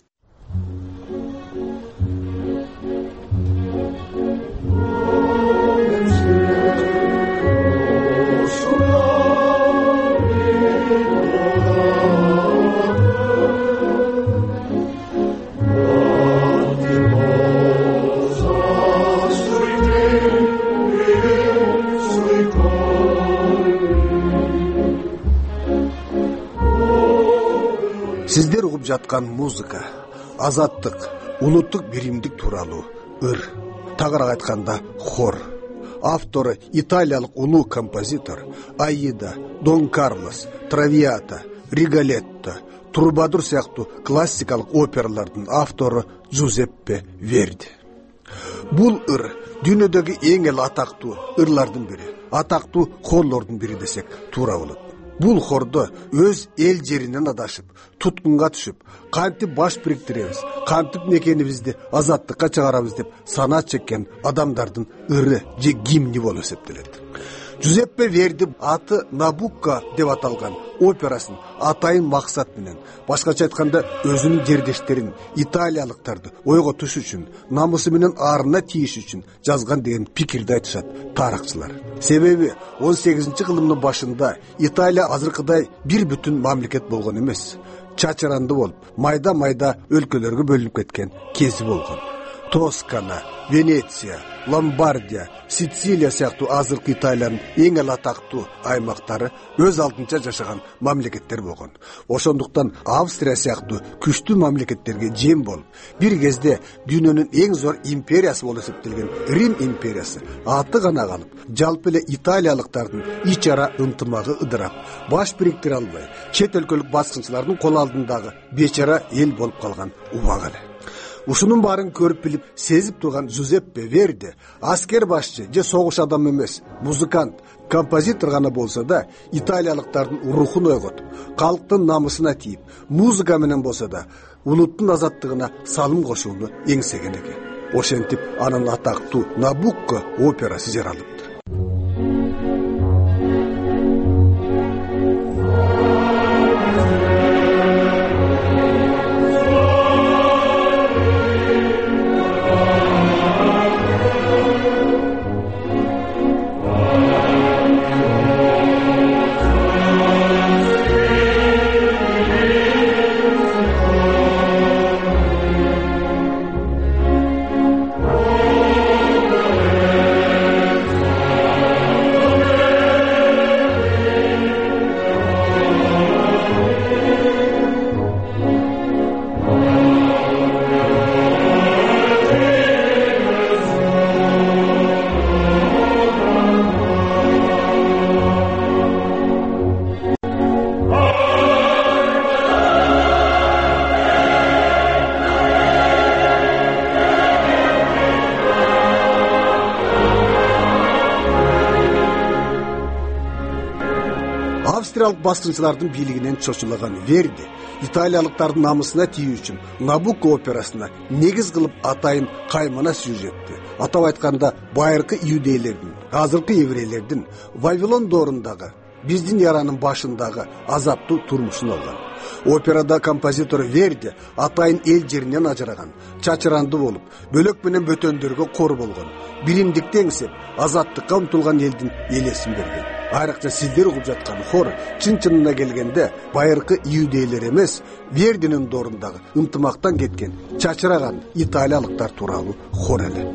Сиздер угуп жаткан музыка азаттык, улуттук биримдик тууралуу ыр. Тагыраак айтканда хор. Автору италиялык улуу композитор Аида, Дон Карлос, Травиата, Риголетто, Трубадур сыяктуу классикалык опералардын автору Джузеппе Верди. Бул ыр дүйнөдөгү эң эле атактуу ырлардын бири, атактуу хорлордун бири десек туура болот. Бул хордо өз эл жеринен адашып, туткунга түшүп, кантип баш бириктиребиз, кантип мекенибизди азаттыкка чыгарабыз деп санаа чеккен адамдардын ыры же гимни болуп эсептелет. Джузеппе Верди аты Набукко деп аталган операсын атайын максат менен, башкача айтканда өзүнүн жердештерин, италиялыктарды ойго түш үчүн, намысы менен аарына тийиш үчүн жазган деген пикирди айтышат тарыхчылар. Себеби 18-кылымдын башында Италия азыркыдай бир бүтүн мамлекет болгон эмес. чачыранды болуп майда өлкөлөргө бөлүнүп кеткен кези болгон. Тоскана, Венеция, Ломбардия, Сицилия сыяктуу азыркы Италиянын эң эле атактуу аймактары өз алдынча жашаган мамлекеттер болгон. Ошондуктан Австрия сыяктуу күчтүү мамлекеттерге жем болуп, бир кезде дүйнөнүн эң зор империясы болуп эсептелген Рим империясы аты гана калып, жалпы эле италиялыктардын ич ара ынтымагы ыдырап, баш бириктире албай, чет өлкөлүк баскынчылардын кол алдындагы бечара эл болуп калган убак эле. Ушунун баарын көрүп билип, сезип турган Джузеппе Верди аскер башчы же согуш адамы эмес, музыкант, композитор гана болсо да, италиялыктардын рухун ойготуп, калктын намысына тийип, музыка менен болсо да улуттун азаттыгына салым кошууну эңсеген экен. Ошентип анын атактуу Набукко операсы жаралыптыр. Австриялык баскынчылардын бийлигинен чочулаган Верди италиялыктардын намысына тийүү үчүн Набукко операсына негиз кылып атайын каймана сюжетти, атап айтканда байыркы иудейлердин, азыркы еврейлердин Вавилон доорундагы биздин яранын башындагы азаптуу турмушун алган. Операда композитор Верди атайын эл жеринен ажыраган, чачыранды болуп, бөлөк менен бөтөндөргө кор болгон, биримдикти эңсеп, азаттыкка умтулган элдин элесин берген. Айрыкча сиздер угуп жаткан хор чын-чынына келгенде байыркы иудейлер эмес, Вердинин доорундагы ынтымактан кеткен, чачыраган италиялыктар тууралуу хор эле.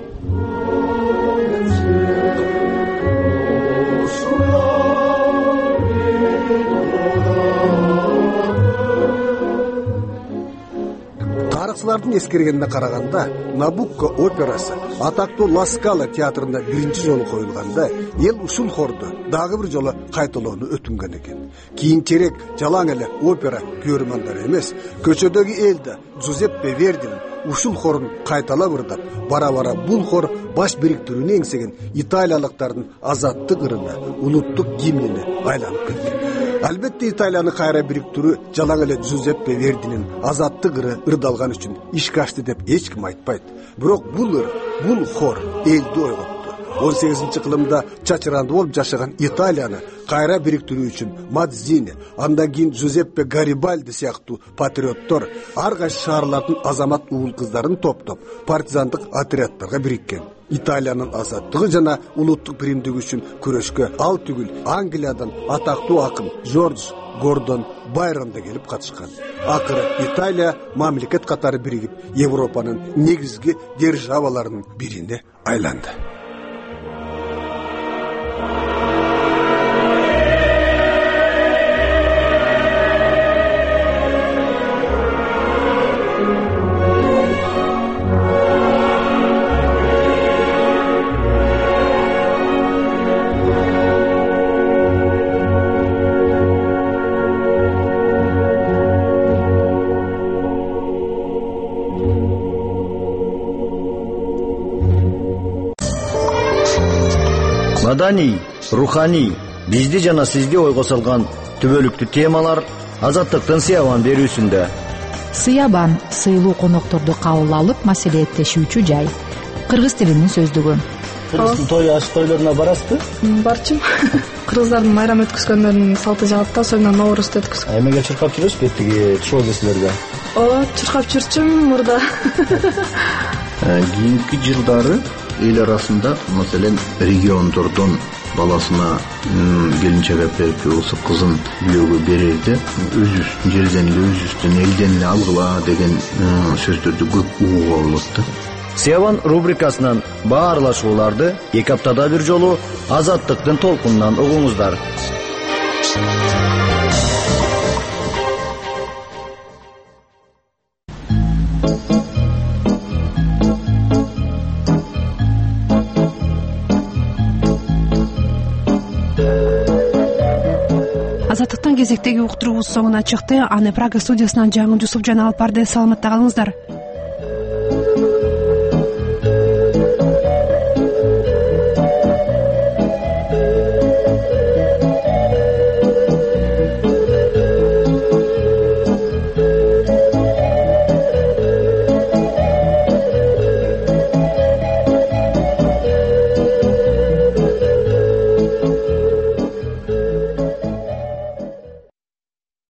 Тарыхчылардын эскергенине караганда, Набукко операсы атактуу Ла Скала театрында биринчи жолу коюлганда, эл ушул хорду дагы бир жолу кайталоону өтүнгөн экен. Кийинчерээк жалаң эле опера көрөрмандары эмес, көчөдөгү эл да Джузеппе Вердинин ушул хорун кайталап ырдап, бара-бара бул хор баш бириктирүүнү эңсеген италиялыктардын азаттык ырына, улуттук гимнине айланып кеткен. Албетте Италияны кайра бириктирүү жалаң эле Джузеппе Вердинин азаттык ыры ырдалган үчүн ишке ашты деп эч ким айтпайт. Бирок бул хор элди ойготту. 18-кылымда чачыранды болуп жашаган Италияны кайра бириктирүү үчүн Мадзини, андан кийин Джузеппе Гарибальди сыяктуу патриоттор ар кайсы шаарлардын азамат уул кыздарын топтоп, партизандык отрядтарга бириккен. Италиянын азаттыгы жана улуттук биримдиги үчүн күрөшкө ал түгүл Англиядан атактуу акын Жорж Гордон Байрон да келип катышкан. Акыры Италия мамлекет катары биригип, Европанын негизги державаларынын бирине айланды. Маданий, руханий, бизди жана сизди ойго салган түбөлүктүү темалар азаттыктын сыябан берүүсүндө. Сыябан сыйлуу конокторду кабыл алып маселелеттешүүчү жай. Кыргыз тилинин сөздүгү. Кыргыздын той аш тойлоруна барасызбы? Барчым. Кыргыздардын майрам өткөзгөндөрүнүн салты жагат да, соңунан Ноорузду өткөзгөн. Эмеге чыркап жүрөсүзбү тиги шоу кезлерде? Чыркап жүрчүм мурда. Кийинки жылдары эл арасында, маселен, региондордон баласына келинчек алып берип болбосо кызын бүлөөгө берерде өзүбүздүн жерден эле өзүбүздүн элден эле алгыла деген сөздөрдү көп угууга болот да. Сиябан рубрикасынан баарлашууларды 2 аптада бир жолу Азаттыктын толкунунан угуңуздар. Азаттыктын кезектеги уктуруубуз соңуна чыкты. Аны Прага студиясынан жаңы Жусуп жана алып барды. Саламатта калыңыздар.